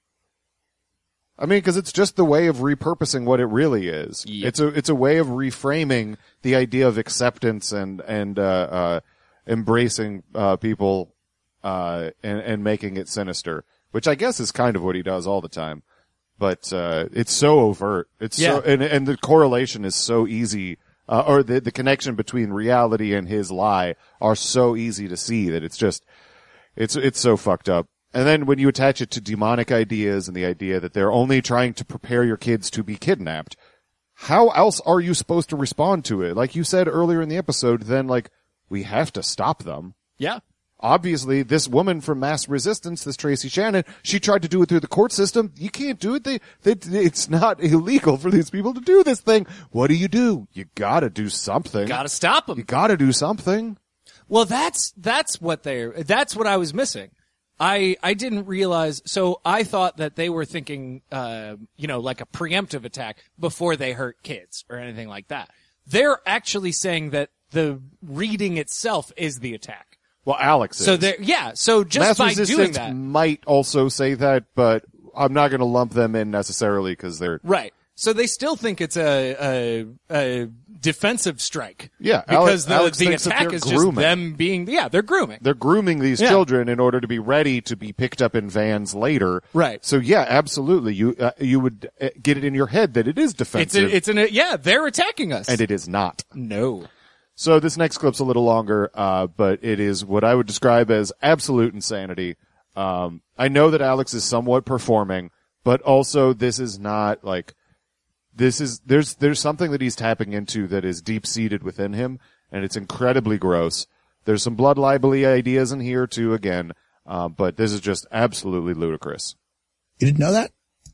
I mean, because it's just the way of repurposing what it really is. Yep. It's a it's a way of reframing the idea of acceptance and and uh, uh, embracing uh, people uh, and and making it sinister, which I guess is kind of what he does all the time. But uh, it's so overt. It's Yeah. so and and the correlation is so easy, uh, or the the connection between reality and his lie are so easy to see that it's just it's it's so fucked up. And then when you attach it to demonic ideas and the idea that they're only trying to prepare your kids to be kidnapped, how else are you supposed to respond to it? Like you said earlier in the episode, then like we have to stop them. Yeah. Obviously, this woman from Mass Resistance, this Tracy Shannon, she tried to do it through the court system. You can't do it. They, they, it's not illegal for these people to do this thing. What do you do? You gotta do something. Gotta stop them. You gotta do something. Well, that's, that's what they're, that's what I was missing. I, I didn't realize, so I thought that they were thinking, uh, you know, like a preemptive attack before they hurt kids or anything like that. They're actually saying that the reading itself is the attack. Well, Alex is. So there, yeah, so just Mass by Resistance doing that. might also say that, but I'm not gonna lump them in necessarily because they're, Right. So they still think it's a, a, a defensive strike. Yeah, Because Alex- the, Alex the thinks that attack they're is just grooming. them being, yeah, they're grooming. they're grooming these Yeah. children in order to be ready to be picked up in vans later. Right. So yeah, absolutely. You, uh, you would uh, get it in your head that it is It's defensive. a, it's an, yeah, they're attacking us. and it is not. No. So this next clip's a little longer, uh, but it is what I would describe as absolute insanity. Um, I know that Alex is somewhat performing, but also this is not like, this is, there's, there's something that he's tapping into that is deep-seated within him, and it's incredibly gross. There's some blood libel-y ideas in here too, again, uh, but this is just absolutely ludicrous. You didn't know that?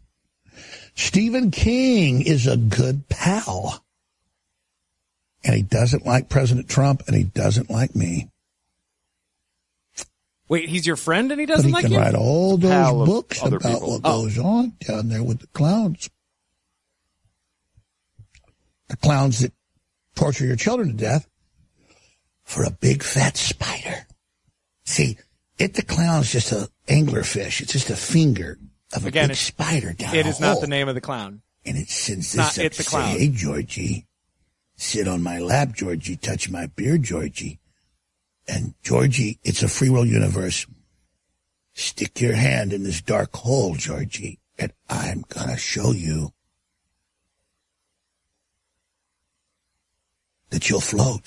Stephen King is a good pal. And he doesn't like President Trump, and he doesn't like me. Wait, he's your friend and he But doesn't he like can you? write all pal those of books other about people. what Oh. goes on down there with the clowns. The clowns that torture your children to death for a big fat spider. See, it the clown's just a anglerfish. It's just a finger of a Again, big it's- spider down It a is not hole. the name of the clown. And it sends Not this It up the to Clown. say, hey, Georgie, sit on my lap, Georgie, touch my beard, Georgie. And Georgie, it's a free will universe. Stick your hand in this dark hole, Georgie, and I'm gonna show you that you'll float.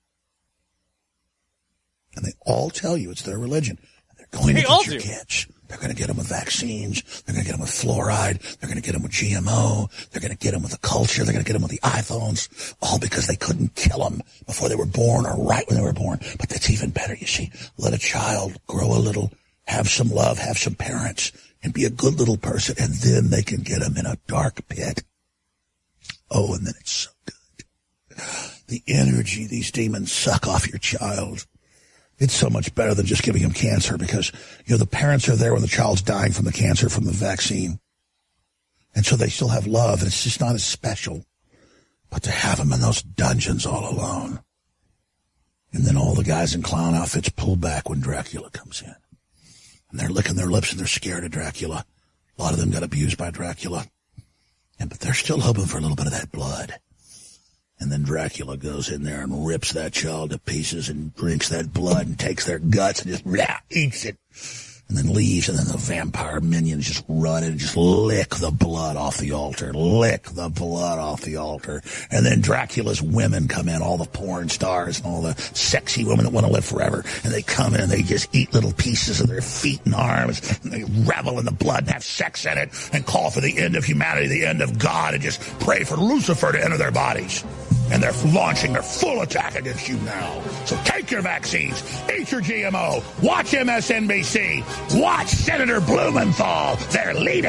And they all tell you it's their religion. And they're going They to all get your do. kids. They're going to get them with vaccines. They're going to get them with fluoride. They're going to get them with G M O. They're going to get them with the culture. They're going to get them with the iPhones. All because they couldn't kill them before they were born or right when they were born. But that's even better, you see. Let a child grow a little, have some love, have some parents, and be a good little person. And then they can get them in a dark pit. Oh, and then it's so good. The energy these demons suck off your child. It's so much better than just giving him cancer because, you know, the parents are there when the child's dying from the cancer, from the vaccine. And so they still have love, and it's just not as special. But to have them in those dungeons all alone. And then all the guys in clown outfits pull back when Dracula comes in. And they're licking their lips and they're scared of Dracula. A lot of them got abused by Dracula. And but they're still hoping for a little bit of that blood. And then Dracula goes in there and rips that child to pieces and drinks that blood and takes their guts and just blah, eats it. And then leaves, and then the vampire minions just run and just lick the blood off the altar, lick the blood off the altar. And then Dracula's women come in, all the porn stars and all the sexy women that want to live forever. And they come in and they just eat little pieces of their feet and arms, and they revel in the blood and have sex in it and call for the end of humanity, the end of God, and just pray for Lucifer to enter their bodies. And they're launching their full attack against you now. So take your vaccines, eat your G M O, watch M S N B C, watch Senator Blumenthal, their leader.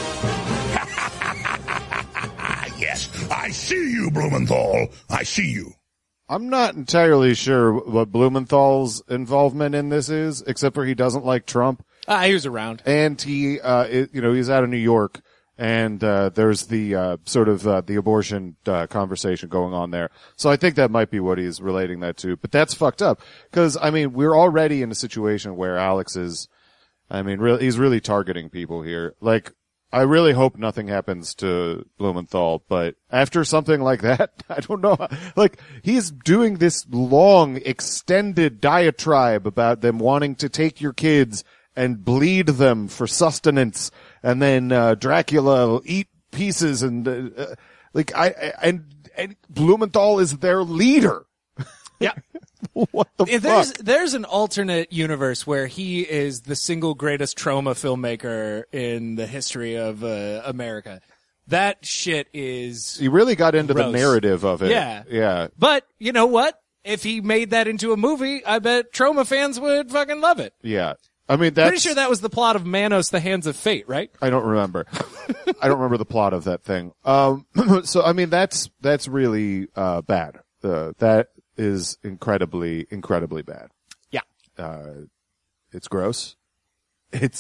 Yes, I see you, Blumenthal. I see you. I'm not entirely sure what Blumenthal's involvement in this is, except for he doesn't like Trump. Ah, he was around. And he, uh, it, you know, he's out of New York. And, uh, there's the, uh, sort of, uh, the abortion, uh, conversation going on there. So I think that might be what he's relating that to. But that's fucked up. Cause, I mean, we're already in a situation where Alex is, I mean, really, he's really targeting people here. Like, I really hope nothing happens to Blumenthal, but after something like that, I don't know. Like, he's doing this long, extended diatribe about them wanting to take your kids and bleed them for sustenance. And then, uh, Dracula will eat pieces and, uh, like, I, I, and, and Blumenthal is their leader. Yeah. What the If fuck? there's, there's an alternate universe where he is the single greatest trauma filmmaker in the history of, uh, America. That shit is, He really got into gross. the narrative of it. Yeah. Yeah. But, you know what? If he made that into a movie, I bet trauma fans would fucking love it. Yeah. I mean, that's. Pretty sure that was the plot of Manos, The Hands of Fate, right? I don't remember. I don't remember the plot of that thing. Um, so I mean, that's, that's really, uh, bad. Uh, that is incredibly, incredibly bad. Yeah. Uh, it's gross. It's,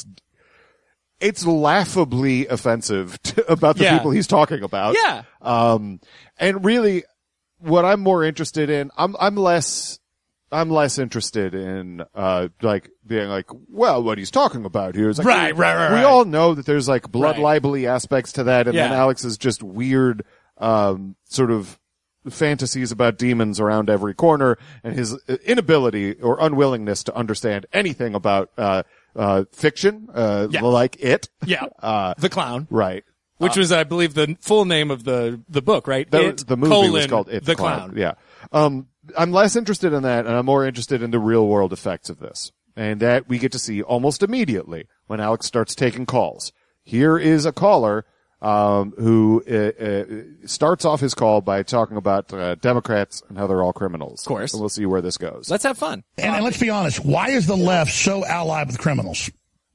it's laughably offensive to, about the Yeah. people he's talking about. Yeah. Um, and really what I'm more interested in, I'm, I'm less, I'm less interested in, uh, like, being like, well, what he's talking about here is like, Right, right, right, we right. all know that there's like blood Right. libel-y aspects to that, and then Yeah. Alex is just weird, um, sort of fantasies about demons around every corner, and his inability or unwillingness to understand anything about, uh, uh, fiction, uh, Yeah. like it. Yeah. Uh, The Clown. right. Which was, I believe, the full name of the, the book, right? The, It, the movie colon, was called It, The Clown. Yeah. Um, I'm less interested in that, and I'm more interested in the real world effects of this. And that we get to see almost immediately when Alex starts taking calls. Here is a caller, um, who, uh, uh, starts off his call by talking about, uh, Democrats and how they're all criminals. Of course. And we'll see where this goes. Let's have fun. And, and let's be honest, why is the left so allied with criminals?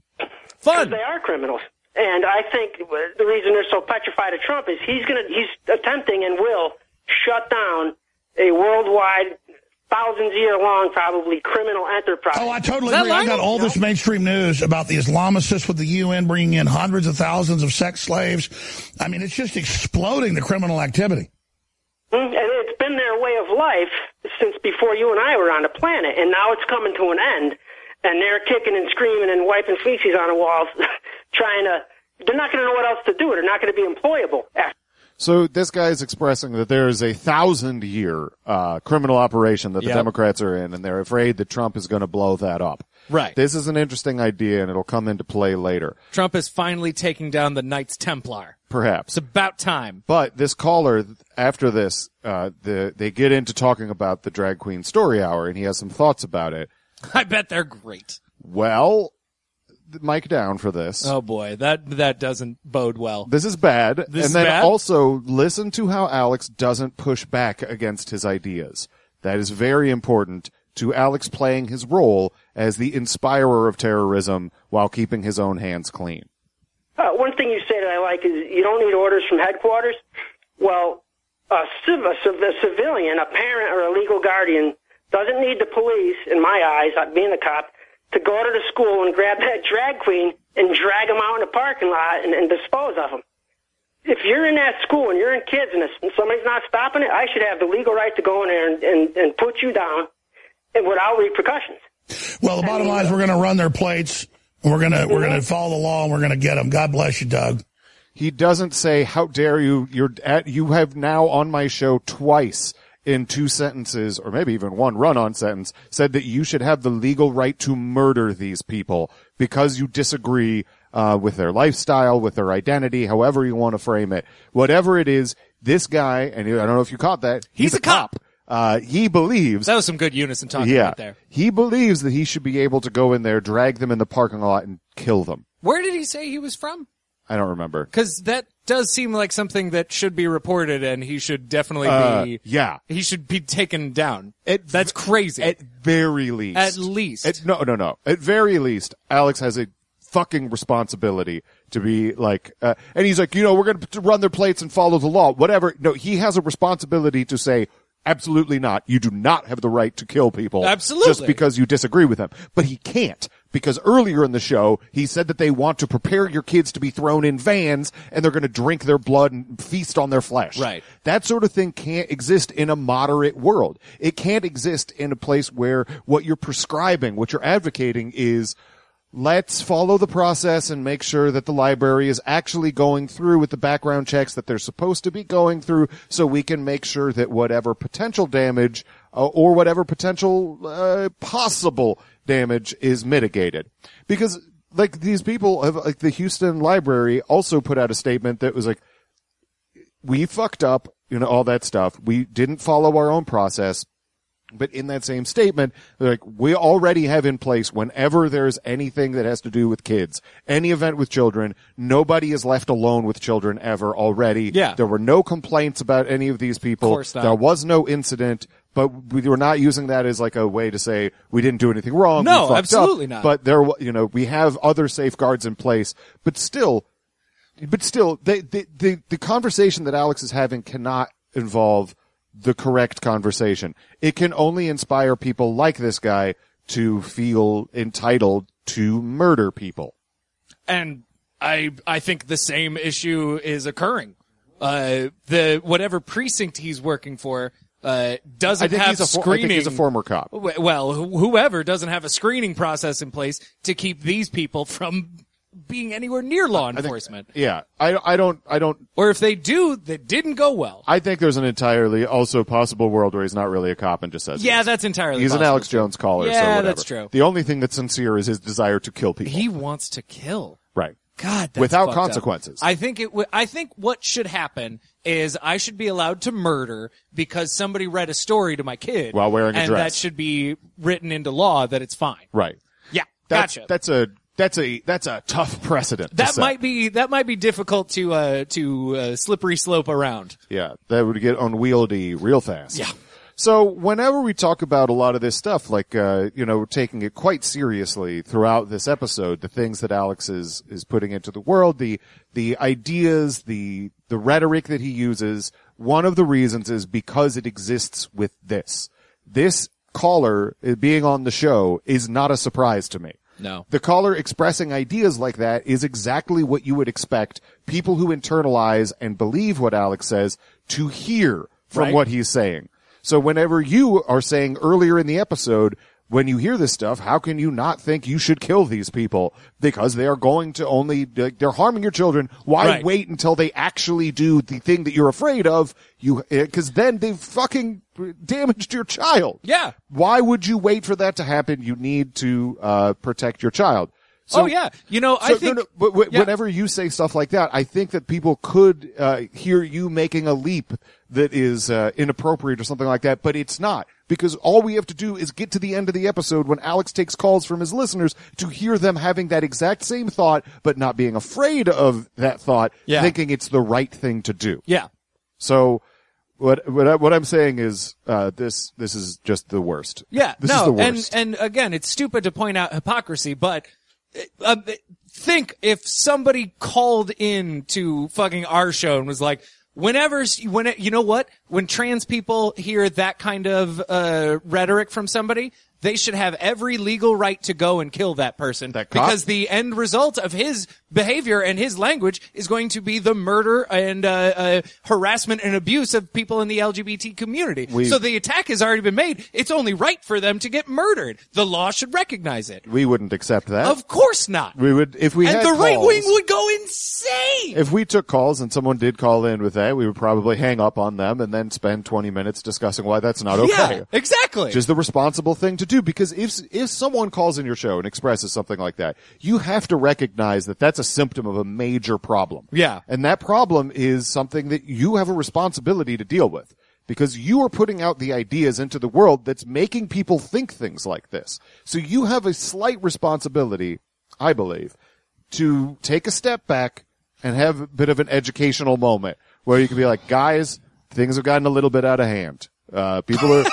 Fun. They are criminals. And I think the reason they're so petrified of Trump is he's going to, he's attempting and will shut down a worldwide, thousands year long, probably criminal enterprise. Oh, I totally Is that agree. I got Lionel? all this mainstream news about the Islamicists with the U N bringing in hundreds of thousands of sex slaves. I mean, it's just exploding the criminal activity. And it's been their way of life since before you and I were on the planet, and now it's coming to an end. And they're kicking and screaming and wiping feces on the walls, trying to. They're not going to know what else to do. They're not going to be employable. So this guy is expressing that there is a thousand year uh criminal operation that the Yep. Democrats are in, and they're afraid that Trump is going to blow that up. Right. This is an interesting idea, and it'll come into play later, Trump is finally taking down the Knights Templar. perhaps. It's about time. But this caller, after this, uh, the, they get into talking about the Drag Queen Story Hour, and he has some thoughts about it. I bet they're great. Well, mic down for this. Oh boy, that that doesn't bode well. This is bad. This and is then bad? also listen to how Alex doesn't push back against his ideas. That is very important to Alex playing his role as the inspirer of terrorism while keeping his own hands clean. Uh, one thing you say that I like is you don't need orders from headquarters. Well, a, civ- a, civ- a civilian, a parent or a legal guardian doesn't need the police, in my eyes, not being a cop, to go to the school and grab that drag queen and drag them out in the parking lot and, and dispose of them. If you're in that school and you're in kids and somebody's not stopping it, I should have the legal right to go in there and, and, and put you down and without repercussions. Well, the bottom line is we're going to run their plates, and we're going to we're going to follow the law, and we're going to get them. God bless you, Doug. He doesn't say, how dare you, you're at, you have now on my show twice in two sentences, or maybe even one run-on sentence, said that you should have the legal right to murder these people because you disagree uh with their lifestyle, with their identity, however you want to frame it. Whatever it is, this guy, and I don't know if you caught that, he's, He's a cop. Uh, he believes, That was some good unison talking yeah, right there. he believes that he should be able to go in there, drag them in the parking lot, and kill them. Where did he say he was from? I don't remember. Because that does seem like something that should be reported, and he should definitely Uh, be. yeah. He should be taken down. At That's crazy. At very least. At least. At, no, no, no. At very least, Alex has a fucking responsibility to be like, uh, and he's like, you know, we're going to run their plates and follow the law, whatever. No, he has a responsibility to say, absolutely not. You do not have the right to kill people. Absolutely. Just because you disagree with them. But he can't. Because earlier in the show, he said that they want to prepare your kids to be thrown in vans and they're going to drink their blood and feast on their flesh. Right. That sort of thing can't exist in a moderate world. It can't exist in a place where what you're prescribing, what you're advocating is, let's follow the process and make sure that the library is actually going through with the background checks that they're supposed to be going through so we can make sure that whatever potential damage uh, or whatever potential uh, possible damage is mitigated. Because like these people have, like the Houston Library also put out a statement that was like, we fucked up, you know, all that stuff. We didn't follow our own process. But in that same statement, they're like, we already have in place whenever there's anything that has to do with kids, any event with children, nobody is left alone with children ever already. Yeah. There were no complaints about any of these people. Of course not. There was no incident, but we were not using that as like a way to say we didn't do anything wrong. No, we fucked absolutely up. not. But there, you know, we have other safeguards in place, but still, but still, the, the, the, the conversation that Alex is having cannot involve the correct conversation. It can only inspire people like this guy to feel entitled to murder people. And I I think the same issue is occurring. Uh, the whatever precinct he's working for uh, doesn't I think have he's a for- screening. I think he's a former cop. Well, wh- whoever doesn't have a screening process in place to keep these people from being anywhere near law I think- enforcement. yeah, I, I don't, I don't, Or if they do, that didn't go well. I think there's an entirely also possible world where he's not really a cop and just says Yeah, this. that's entirely He's possible. an Alex Jones caller, so Yeah, whatever. that's true. The only thing that's sincere is his desire to kill people. He wants to kill. right. God, that's Without fucked up. consequences. I think it. W- I think what should happen is I should be allowed to murder because somebody read a story to my kid While wearing a and dress. that should be written into law that it's fine. Right. Yeah, That's, gotcha. that's a, that's a, that's a tough precedent. to that set. might be that might be difficult to uh to uh, slippery slope around. Yeah, that would get unwieldy real fast. Yeah. So whenever we talk about a lot of this stuff, like, uh, you know, taking it quite seriously throughout this episode, the things that Alex is, is putting into the world, the, the ideas, the, the rhetoric that he uses, one of the reasons is because it exists with this. This caller uh, being on the show is not a surprise to me. No. The caller expressing ideas like that is exactly what you would expect people who internalize and believe what Alex says to hear from Right. what he's saying. So whenever you are saying earlier in the episode, when you hear this stuff, how can you not think you should kill these people because they are going to only, they're harming your children. Why Right. wait until they actually do the thing that you're afraid of? You, cause then they've fucking damaged your child. Yeah. Why would you wait for that to happen? You need to, uh, protect your child. So, oh yeah. You know, I so, think no, no, but w- yeah. whenever you say stuff like that, I think that people could uh, hear you making a leap that is uh, inappropriate or something like that, but it's not. Because all we have to do is get to the end of the episode when Alex takes calls from his listeners to hear them having that exact same thought, but not being afraid of that thought, Yeah. thinking it's the right thing to do. Yeah. So what what, I, what I'm saying is uh, this this is just the worst. Yeah. This no, is the worst. and and again, it's stupid to point out hypocrisy, but uh, think if somebody called in to fucking our show and was like, whenever, when it, you know what? When trans people hear that kind of uh rhetoric from somebody, they should have every legal right to go and kill that person. That cop? Because the end result of his behavior and his language is going to be the murder and uh, uh harassment and abuse of people in the L G B T community. We- so the attack has already been made. It's only right for them to get murdered. The law should recognize it. We wouldn't accept that. Of course not. we would if we And had the right calls- wing would go insane. If we took calls and someone did call in with that, we would probably hang up on them and then spend twenty minutes discussing why that's not okay. Yeah, exactly. Which is the responsible thing to do, because if if someone calls in your show and expresses something like that, you have to recognize that that's a symptom of a major problem. Yeah. And that problem is something that you have a responsibility to deal with, because you are putting out the ideas into the world that's making people think things like this. So you have a slight responsibility, I believe, to take a step back and have a bit of an educational moment where you can be like, guys, things have gotten a little bit out of hand. Uh, people are,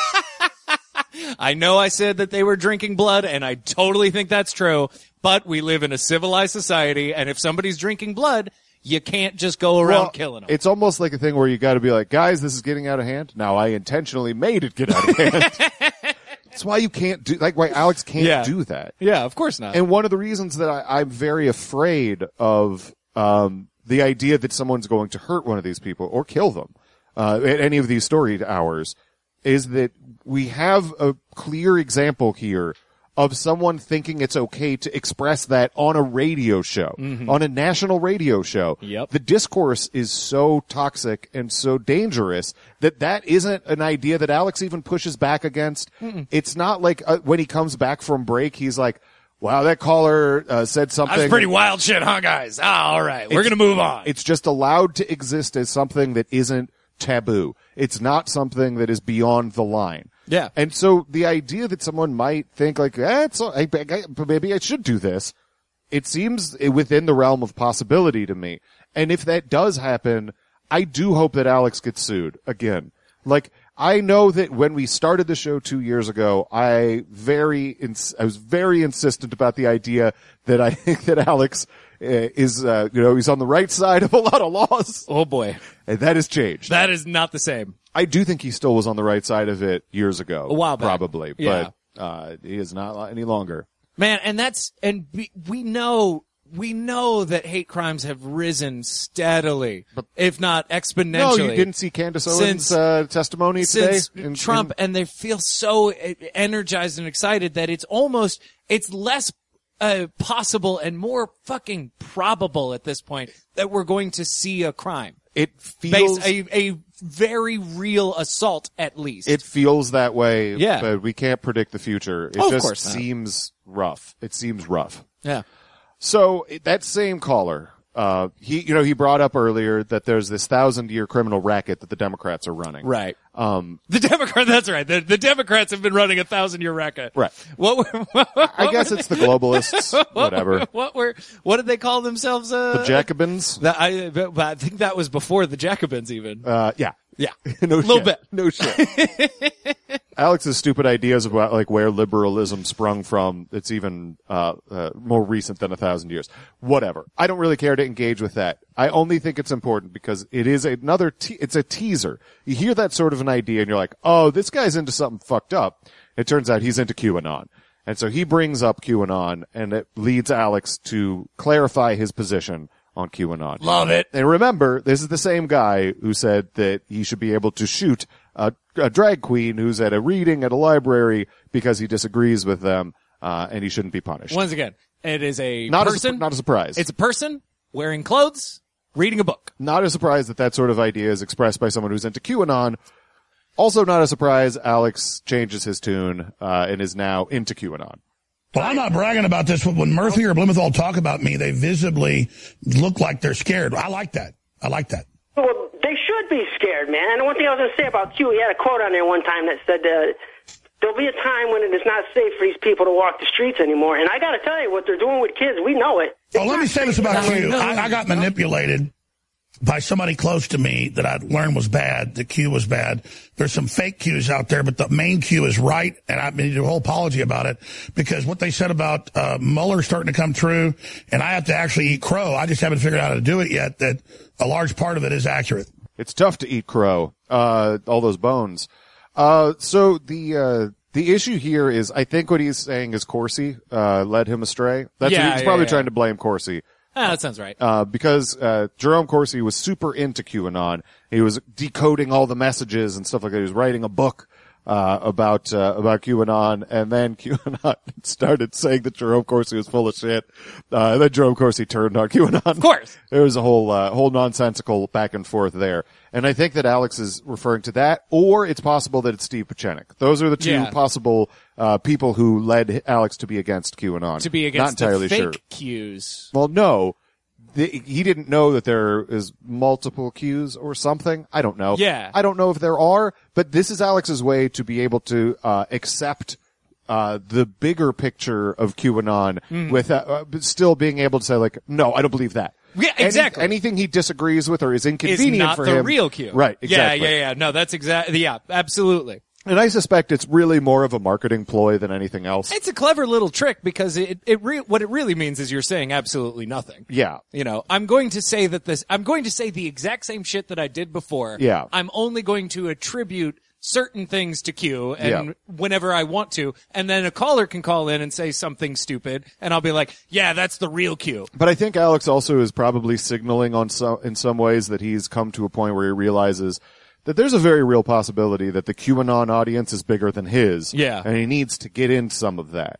I know I said that they were drinking blood, and I totally think that's true, but we live in a civilized society, and if somebody's drinking blood, you can't just go around well, killing them. it's almost like a thing where you got to be like, guys, this is getting out of hand. Now, I intentionally made it get out of hand. That's why you can't do, like why Alex can't Yeah. do that. Yeah, of course not. And one of the reasons that I, I'm very afraid of um, the idea that someone's going to hurt one of these people or kill them uh, at any of these story hours is that we have a clear example here of someone thinking it's okay to express that on a radio show, Mm-hmm. on a national radio show. Yep. The discourse is so toxic and so dangerous that that isn't an idea that Alex even pushes back against. Mm-mm. It's not like uh, when he comes back from break, he's like, wow, that caller uh, said something. That's pretty wild shit, huh, guys? Ah, all right. We're going to move on. It's just allowed to exist as something that isn't taboo. It's not something that is beyond the line. Yeah. And so the idea that someone might think like, eh, it's, I, I, maybe I should do this, it seems within the realm of possibility to me. And if that does happen, I do hope that Alex gets sued again. Like, I know that when we started the show two years ago, I very, ins- I was very insistent about the idea that I think that Alex uh, is, uh, you know, he's on the right side of a lot of laws. Oh boy. And that has changed. That is not the same. I do think he still was on the right side of it years ago. A while back. Probably. Yeah. But, uh, he is not any longer. Man, and that's, and we, we know, we know that hate crimes have risen steadily, if not exponentially. No, you didn't see Candace Owens' Since- uh, testimony today? since in- Trump, in- and they feel so uh, energized and excited that it's almost, it's less uh, possible and more fucking probable at this point that we're going to see a crime. it feels, Base, a, a very real assault, at least. it feels that way. Yeah. But we can't predict the future. It Oh, of just course not. seems rough. It seems rough. yeah. So that same caller, uh, he, you know, he brought up earlier that there's this thousand year criminal racket that the Democrats are running. Right. Um, The Democrat, that's right. The, the Democrats have been running a thousand year racket. Right. What were, what, I guess it's the globalists, whatever. What were, what did they call themselves? Uh, The Jacobins. that, I, but I think that was before the Jacobins even. Uh, yeah. yeah. no Little shit. bit. No shit. Alex's stupid ideas about like where liberalism sprung from, it's even uh, uh more recent than a thousand years. Whatever. I don't really care to engage with that. I only think it's important because it is another te- it's a teaser. You hear that sort of an idea and you're like, "Oh, this guy's into something fucked up." It turns out he's into QAnon. And so he brings up QAnon and it leads Alex to clarify his position on QAnon. Love it. And remember, this is the same guy who said that he should be able to shoot a, a drag queen who's at a reading at a library because he disagrees with them, uh, and he shouldn't be punished. Once again, it is a Not a, person. su- not a surprise. It's a person wearing clothes, reading a book. Not a surprise that that sort of idea is expressed by someone who's into QAnon. Also not a surprise Alex changes his tune, uh, and is now into QAnon. Well, I'm not bragging about this, but when Murphy or Blumenthal talk about me, they visibly look like they're scared. I like that. I like that. Well, they should be scared, man. And one thing I was going to say about Q, he had a quote on there one time that said, uh, there'll be a time when it is not safe for these people to walk the streets anymore. And I got to tell you, what they're doing with kids, we know it. Oh, let me say this about Q. I, I got manipulated by somebody close to me that I'd learned was bad. The Q was bad. There's some fake Qs out there, but the main Q is right, and I need a whole apology about it, because what they said about uh, Mueller starting to come true, and I have to actually eat crow. I just haven't figured out how to do it yet, that a large part of it is accurate. It's tough to eat crow, uh, all those bones. Uh, so the, uh, the issue here is, I think what he's saying is Corsi, uh, led him astray. That's Yeah, what he's yeah, probably yeah. trying to blame Corsi. Ah, that sounds right. Uh, because, uh, Jerome Corsi was super into QAnon. He was decoding all the messages and stuff like that. He was writing a book, uh, about, uh, about QAnon, and then QAnon started saying that Jerome Corsi was full of shit. Uh, and then Jerome Corsi turned on QAnon. Of course. There was a whole, uh, whole nonsensical back and forth there. And I think that Alex is referring to that, or it's possible that it's Steve Pachenik. Those are the two Yeah. possible, uh, people who led Alex to be against QAnon. To be against Not entirely the fake sure. Qs. Well, no. The, he didn't know that there is multiple Qs or something. I don't know. Yeah. I don't know if there are, but this is Alex's way to be able to, uh, accept, uh, the bigger picture of QAnon Mm. with, uh, but still being able to say like, no, I don't believe that. Yeah, Any- exactly. anything he disagrees with or is Is inconvenient not for the him. real Q. Right, exactly. Yeah, yeah, yeah. No, that's exactly, yeah, absolutely. And I suspect it's really more of a marketing ploy than anything else. It's a clever little trick because it, it re- what it really means is you're saying absolutely nothing. Yeah. You know, I'm going to say that this, I'm going to say the exact same shit that I did before. Yeah. I'm only going to attribute certain things to Q and Yeah. whenever I want to, and then a caller can call in and say something stupid and I'll be like, yeah, that's the real Q. But I think Alex also is probably signaling on some, in some ways that he's come to a point where he realizes that there's a very real possibility that the QAnon audience is bigger than his. Yeah. And he needs to get in some of that.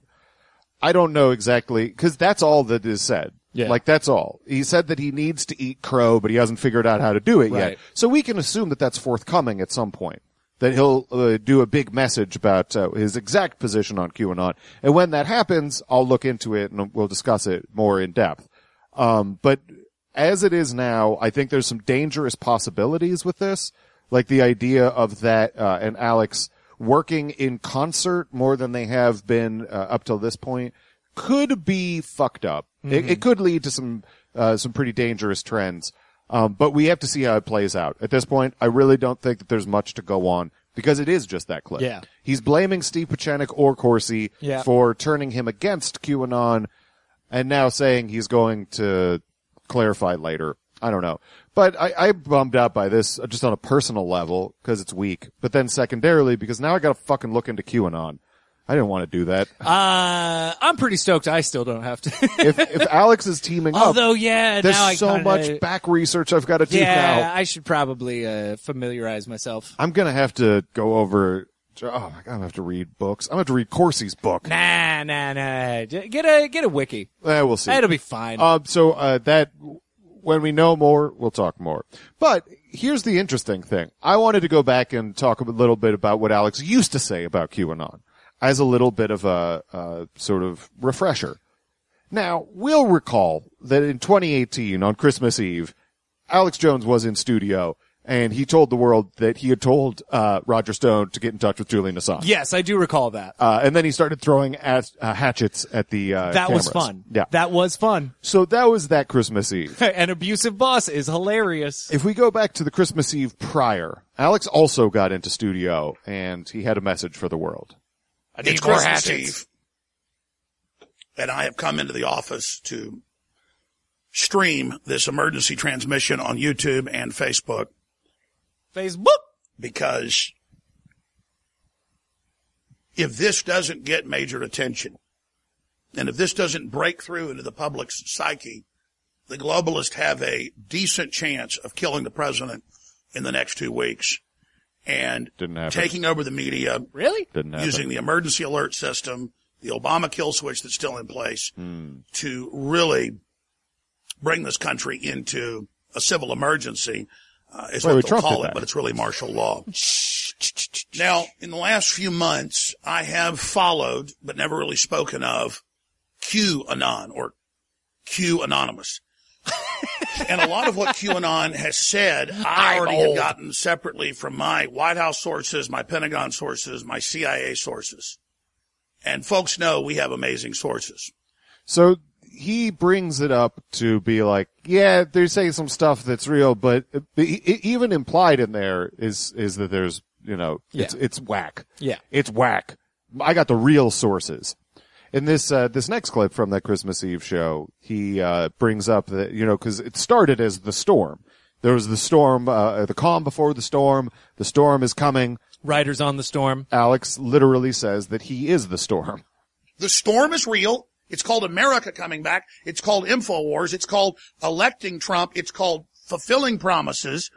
I don't know exactly, cause that's all that is said. Yeah. Like that's all. He said that he needs to eat crow, but he hasn't figured out how to do it Right. yet. So we can assume that that's forthcoming at some point. That he'll uh, do a big message about uh, his exact position on QAnon. And when that happens, I'll look into it and we'll discuss it more in depth. Um, but as it is now, I think there's some dangerous possibilities with this. Like the idea of that, uh, and Alex working in concert more than they have been, uh, up till this point could be fucked up. Mm-hmm. It, it could lead to some, uh, some pretty dangerous trends. Um, but we have to see how it plays out. At this point, I really don't think that there's much to go on because it is just that clip. Yeah. He's blaming Steve Pachenik or Corsi Yeah. for turning him against QAnon and now saying he's going to clarify later. I don't know. But I, I'm bummed out by this just on a personal level because it's weak. But then secondarily because now I gotta fucking look into QAnon. I didn't want to do that. Uh, I'm pretty stoked I still don't have to. if, if Alex is teaming up, Although, yeah, there's now I so kinda, much back research I've got to do Yeah, now. I should probably, uh, familiarize myself. I'm gonna have to go over. Oh my god, I'm gonna have to read books. I'm gonna have to read Corsi's book. Nah, nah, nah. J- Get a, get a wiki. Eh, we'll see. It'll be fine. Um, so uh, that when we know more, we'll talk more. But here's the interesting thing. I wanted to go back and talk a little bit about what Alex used to say about QAnon as a little bit of a, uh, sort of refresher. Now, we'll recall that in twenty eighteen, on Christmas Eve, Alex Jones was in studio and he told the world that he had told uh Roger Stone to get in touch with Julian Assange. Yes, I do recall that. Uh, and then he started throwing at, uh, hatchets at the uh That was cameras. fun. Yeah. That was fun. So that was that Christmas Eve. An abusive boss is hilarious. If we go back to the Christmas Eve prior, Alex also got into studio and he had a message for the world. I need It's more Christmas hatchets. Eve, and I have come into the office to stream this emergency transmission on YouTube and Facebook Facebook. because if this doesn't get major attention and if this doesn't break through into the public's psyche, the globalists have a decent chance of killing the president in the next two weeks and Didn't happen. taking over the media. Really? Didn't happen. Using the emergency alert system, the Obama kill switch that's still in place Hmm. to really bring this country into a civil emergency, uh, is Wait, what wait, they'll Trump did call it, that. but it's really martial law. Now, in the last few months, I have followed, but never really spoken of, QAnon or Q Anonymous. And a lot of what QAnon has said, I already have gotten separately from my White House sources, my Pentagon sources, my C I A sources. And folks know we have amazing sources. So he brings it up to be like, yeah, they're saying some stuff that's real, but it, it, even implied in there is, is that there's, you know, it's, Yeah. it's whack. Yeah. It's whack. I got the real sources. In this, uh, this next clip from that Christmas Eve show, he, uh, brings up that, you know, cause it started as the storm. There was the storm, uh, the calm before the storm. The storm is coming. Riders on the storm. Alex literally says that he is the storm. The storm is real. It's called America coming back. It's called InfoWars. It's called electing Trump. It's called fulfilling promises.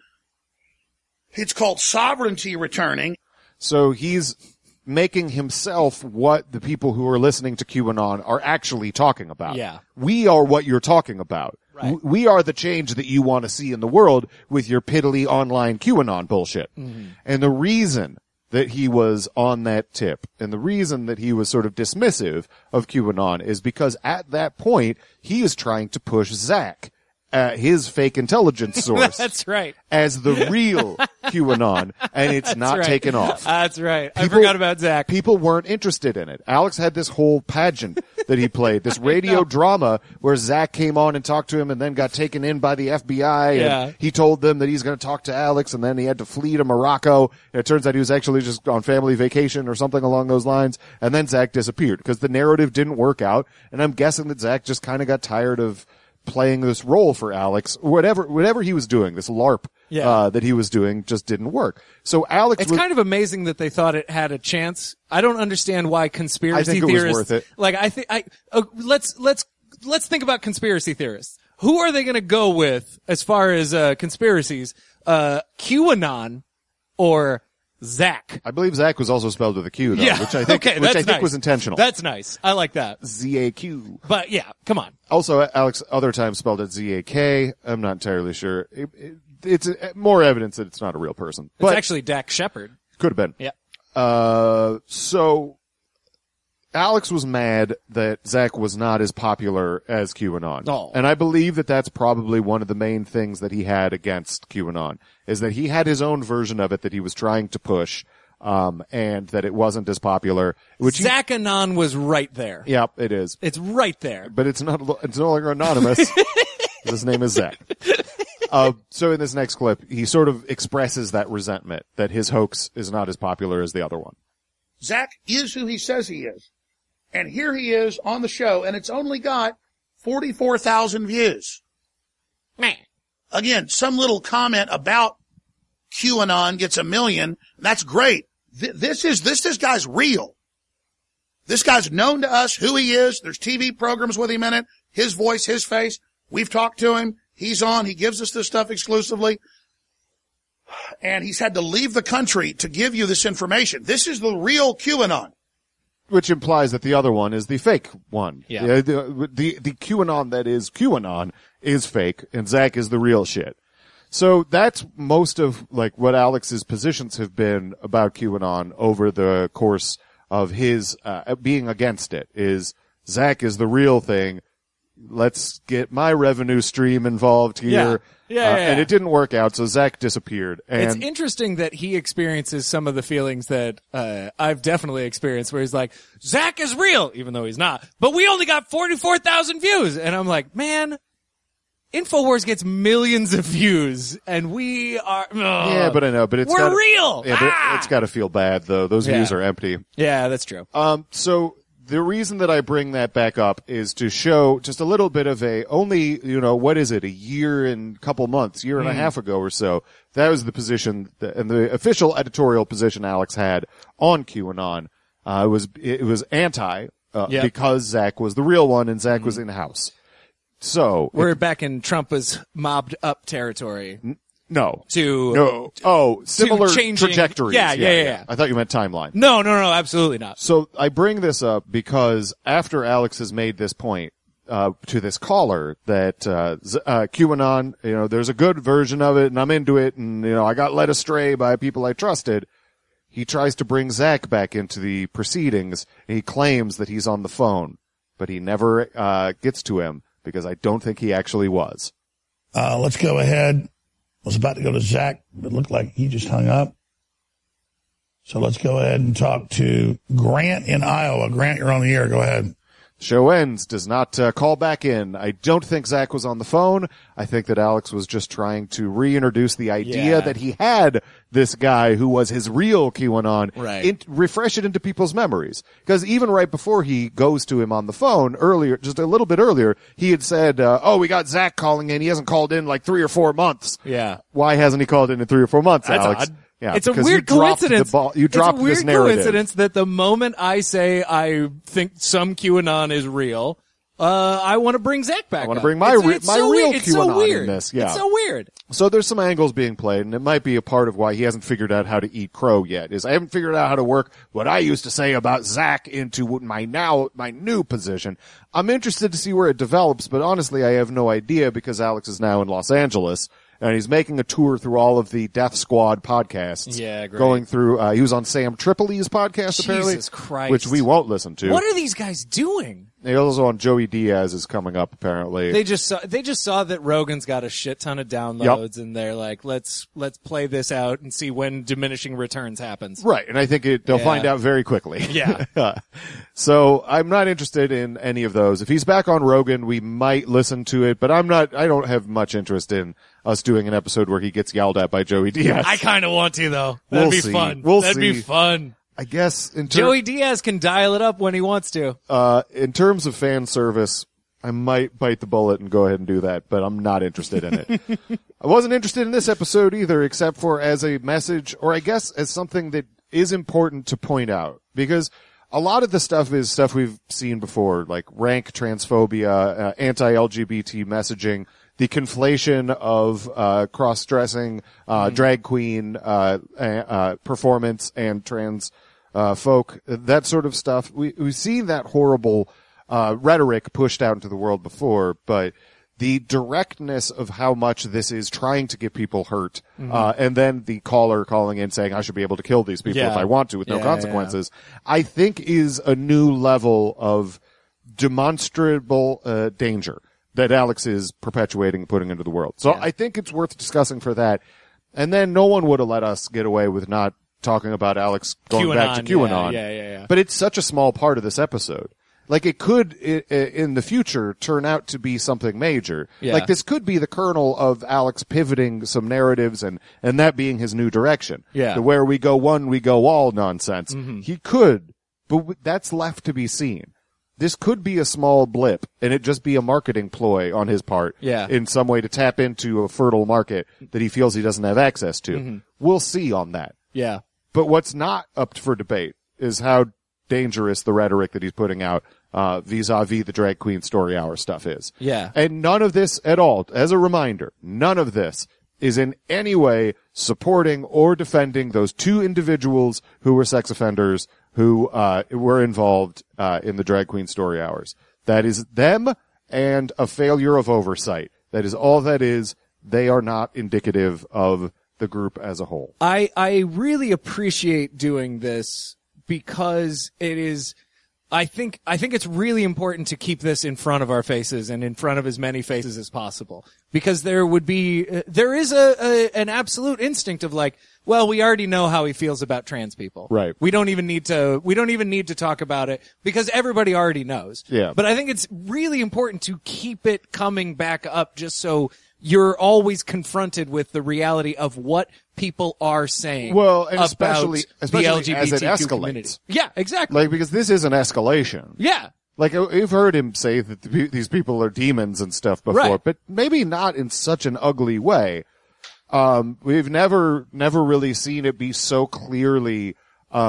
It's called sovereignty returning. So he's making himself what the people who are listening to QAnon are actually talking about. Yeah. We are what you're talking about. Right. W- We are the change that you want to see in the world with your piddly online QAnon bullshit. Mm-hmm. And the reason that he was on that tip and the reason that he was sort of dismissive of QAnon is because at that point he is trying to push Zach, uh, his fake intelligence source. That's right. As the real QAnon, and it's not right. taken off. That's right. I People- forgot about Zach. People weren't interested in it. Alex had this whole pageant that he played, this radio drama where Zach came on and talked to him and then got taken in by the F B I. Yeah. And he told them that he's going to talk to Alex and then he had to flee to Morocco. And it turns out he was actually just on family vacation or something along those lines. And then Zach disappeared because the narrative didn't work out. And I'm guessing that Zach just kind of got tired of playing this role for Alex. Whatever, whatever he was doing, this LARP Yeah. uh, that he was doing just didn't work. So Alex It's was, kind of amazing that they thought it had a chance. I don't understand why conspiracy I think it was theorists. worth it. Like I think I uh, let's let's let's think about conspiracy theorists. Who are they going to go with as far as uh, conspiracies? Uh, QAnon or Zach? I believe Zach was also spelled with a Q, though, Yeah. which I think, okay, which I that's think nice. was intentional. That's nice. I like that. Z A Q. But yeah, come on. Also, Alex, other times spelled it Z A K. I'm not entirely sure. It, it, it's uh more evidence that it's not a real person. It's But actually Dak Shepard. could have been. Yeah. Uh, so Alex was mad that Zach was not as popular as QAnon. Oh. And I believe that that's probably one of the main things that he had against QAnon, is that he had his own version of it that he was trying to push, um, and that it wasn't as popular. Which he- Zach Anon was right there. Yep, it is. It's right there. But it's not, it's no longer anonymous. His name is Zach. Uh, so in this next clip, he sort of expresses that resentment that his hoax is not as popular as the other one. Zach is who he says he is. And here he is on the show, and it's only got forty-four thousand views. Man. Again, some little comment about QAnon gets a million. That's great. Th- this is, this, this guy's real. This guy's known to us who he is. There's T V programs with him in it. His voice, his face. We've talked to him. He's on. He gives us this stuff exclusively. And he's had to leave the country to give you this information. This is the real QAnon. Which implies that the other one is the fake one. Yeah. The, the, the, the QAnon that is QAnon is fake, and Zach is the real shit. So that's most of, like, what Alex's positions have been about QAnon over the course of his, uh, being against it, is Zach is the real thing. Let's get my revenue stream involved here. Yeah. Yeah, Uh, yeah, yeah. And it didn't work out, so Zach disappeared. And It's interesting that he experiences some of the feelings that uh, I've definitely experienced, where he's like, Zach is real, even though he's not. But we only got forty-four thousand views. And I'm like, man, InfoWars gets millions of views, and we are... ugh. yeah, but I know, but it's We're gotta, real! Yeah, but Ah! it's got to feel bad, though. Those Yeah. views are empty. Yeah, that's true. Um, so the reason that I bring that back up is to show just a little bit of a, only, you know, what is it, a year and a couple months, year and Hmm. a half ago or so, that was the position, that, and the official editorial position Alex had on QAnon, uh, was, it was anti, uh, Yep. because Zach was the real one and Zach was in-house. So We're it, back in Trumpa's mobbed up territory. no, To no, oh, similar changing- trajectories. yeah, yeah, yeah, yeah. I thought you meant timeline. No, no, no, absolutely not. So I bring this up because after Alex has made this point uh, to this caller that uh, Z- uh, QAnon, you know, there's a good version of it, and I'm into it, and you know, I got led astray by people I trusted. He tries to bring Zach back into the proceedings, and he claims that he's on the phone, but he never uh, gets to him because I don't think he actually was. Uh, let's go ahead. I was about to go to Zach, but it looked like he just hung up. So let's go ahead and talk to Grant in Iowa. Grant, you're on the air. Go ahead. Show ends, does not uh, call back in. I don't think Zach was on the phone. I think that Alex was just trying to reintroduce the idea Yeah. that he had this guy who was his real QAnon, Right. in, refresh it into people's memories. Because even right before he goes to him on the phone earlier, just a little bit earlier, he had said, uh, oh, we got Zach calling in. He hasn't called in like three or four months. Yeah. Why hasn't he called in in three or four months, That's Alex? odd. Yeah, it's a because weird you dropped coincidence. The ball, you dropped it's a weird this narrative. coincidence that the moment I say I think some QAnon is real, uh, I want to bring Zach back. I want to up. bring my It's- re- it's my so real weird. It's so QAnon weird. in this. Yeah. It's so weird. So there's some angles being played, and it might be a part of why he hasn't figured out how to eat crow yet. Is I haven't figured out how to work what I used to say about Zach into what my now my new position. I'm interested to see where it develops, but honestly, I have no idea because Alex is now in Los Angeles. And he's making a tour through all of the Death Squad podcasts. Yeah, great. Going through, uh, he was on Sam Tripoli's podcast, apparently. Jesus Christ. Which we won't listen to. What are these guys doing? He also on Joey Diaz is coming up, apparently. They just saw, they just saw that Rogan's got a shit ton of downloads, and they're like, let's let's play this out and see when diminishing returns happens. Right, and I think it, they'll Yeah. find out very quickly. Yeah. So I'm not interested in any of those. If he's back on Rogan, we might listen to it, but I'm not, I don't have much interest in us doing an episode where he gets yelled at by Joey Diaz. I kind of want to though. That'd We'll be see. fun. We'll That'd see. be fun. I guess in, ter- Joey Diaz can dial it up when he wants to. uh, in terms of fan service, I might bite the bullet and go ahead and do that, but I'm not interested in it. I wasn't interested in this episode either, except for as a message, or I guess as something that is important to point out, because a lot of the stuff is stuff we've seen before, like rank transphobia, uh, anti-L G B T messaging, the conflation of uh, cross-dressing, uh, Mm-hmm. drag queen uh, uh, performance and trans uh, folk, that sort of stuff. We, we've seen that horrible uh, rhetoric pushed out into the world before, but the directness of how much this is trying to get people hurt, Mm-hmm. uh, and then the caller calling in saying, I should be able to kill these people Yeah. if I want to with no Yeah, consequences, I think is a new level of demonstrable uh, danger that Alex is perpetuating and putting into the world. So Yeah. I think it's worth discussing for that. And then no one would have let us get away with not talking about Alex going back to QAnon, QAnon. yeah, yeah, yeah, yeah. But it's such a small part of this episode. Like it could, i- i- in the future, turn out to be something major. Yeah. Like this could be the kernel of Alex pivoting some narratives and, and that being his new direction. Yeah. The where we go one, we go all nonsense. Mm-hmm. He could, but w- that's left to be seen. This could be a small blip and it just be a marketing ploy on his part. Yeah. In some way to tap into a fertile market that he feels he doesn't have access to. Mm-hmm. We'll see on that. Yeah. But what's not up for debate is how dangerous the rhetoric that he's putting out uh, vis-a-vis the drag queen story hour stuff is. Yeah. And none of this at all, as a reminder, none of this is in any way supporting or defending those two individuals who were sex offenders who uh, were involved uh, in the drag queen story hours. That is them and a failure of oversight. That is all that is. They are not indicative of the group as a whole. I, I really appreciate doing this because it is, I think, I think it's really important to keep this in front of our faces and in front of as many faces as possible. Because there would be, uh, there is a, a, an absolute instinct of like, well, we already know how he feels about trans people. Right. We don't even need to, we don't even need to talk about it because everybody already knows. Yeah. But I think it's really important to keep it coming back up just so you're always confronted with the reality of what people are saying. Well, and about especially- especially the as L G B T it Q escalates. community. Yeah, exactly. Like, because this is an escalation. yeah. Like, you've heard him say that the, pe- these people are demons and stuff before, Right. but maybe not in such an ugly way. Um, we've never, never really seen it be so clearly, um,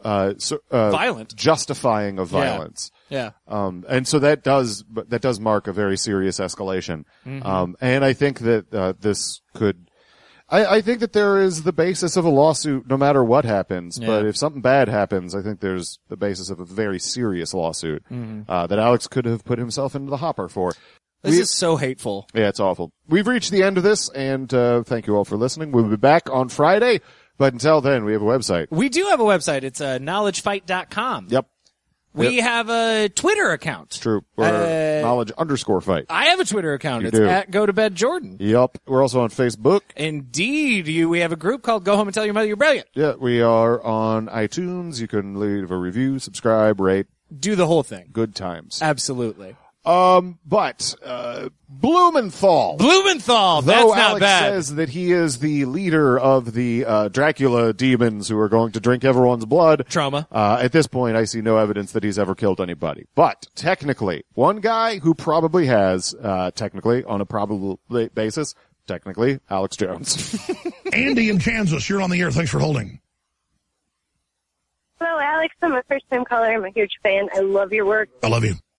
uh, so, uh, Violent. justifying of violence. Yeah. Um, and so that does, that does mark a very serious escalation. Mm-hmm. Um, and I think that, uh, this could, I, I think that there is the basis of a lawsuit no matter what happens, Yeah. but if something bad happens, I think there's the basis of a very serious lawsuit, Mm-hmm. uh, that Alex could have put himself into the hopper for. This We- is so hateful. Yeah, it's awful. We've reached the end of this, and, uh, thank you all for listening. We'll be back on Friday, but until then, we have a website. We do have a website. It's uh, knowledge fight dot com. Yep. We Yep. have a Twitter account. True. Or Uh, knowledge underscore fight. I have a Twitter account. You It's do. at Go to Bed Jordan. Yep. We're also on Facebook. Indeed, you. We have a group called Go Home and Tell Your Mother You're Brilliant. Yeah, we are on iTunes. You can leave a review, subscribe, rate. Do the whole thing. Good times. Absolutely. Um, but, uh, Blumenthal. Blumenthal. Though That's not Alex bad. says that he is the leader of the, uh, Dracula demons who are going to drink everyone's blood. Trauma. Uh, at this point, I see no evidence that he's ever killed anybody. But, technically, one guy who probably has, uh, technically, on a probable basis, technically, Alex Jones. Andy in Kansas, you're on the air. Thanks for holding. Hello, Alex. I'm a first-time caller. I'm a huge fan. I love your work. I love you.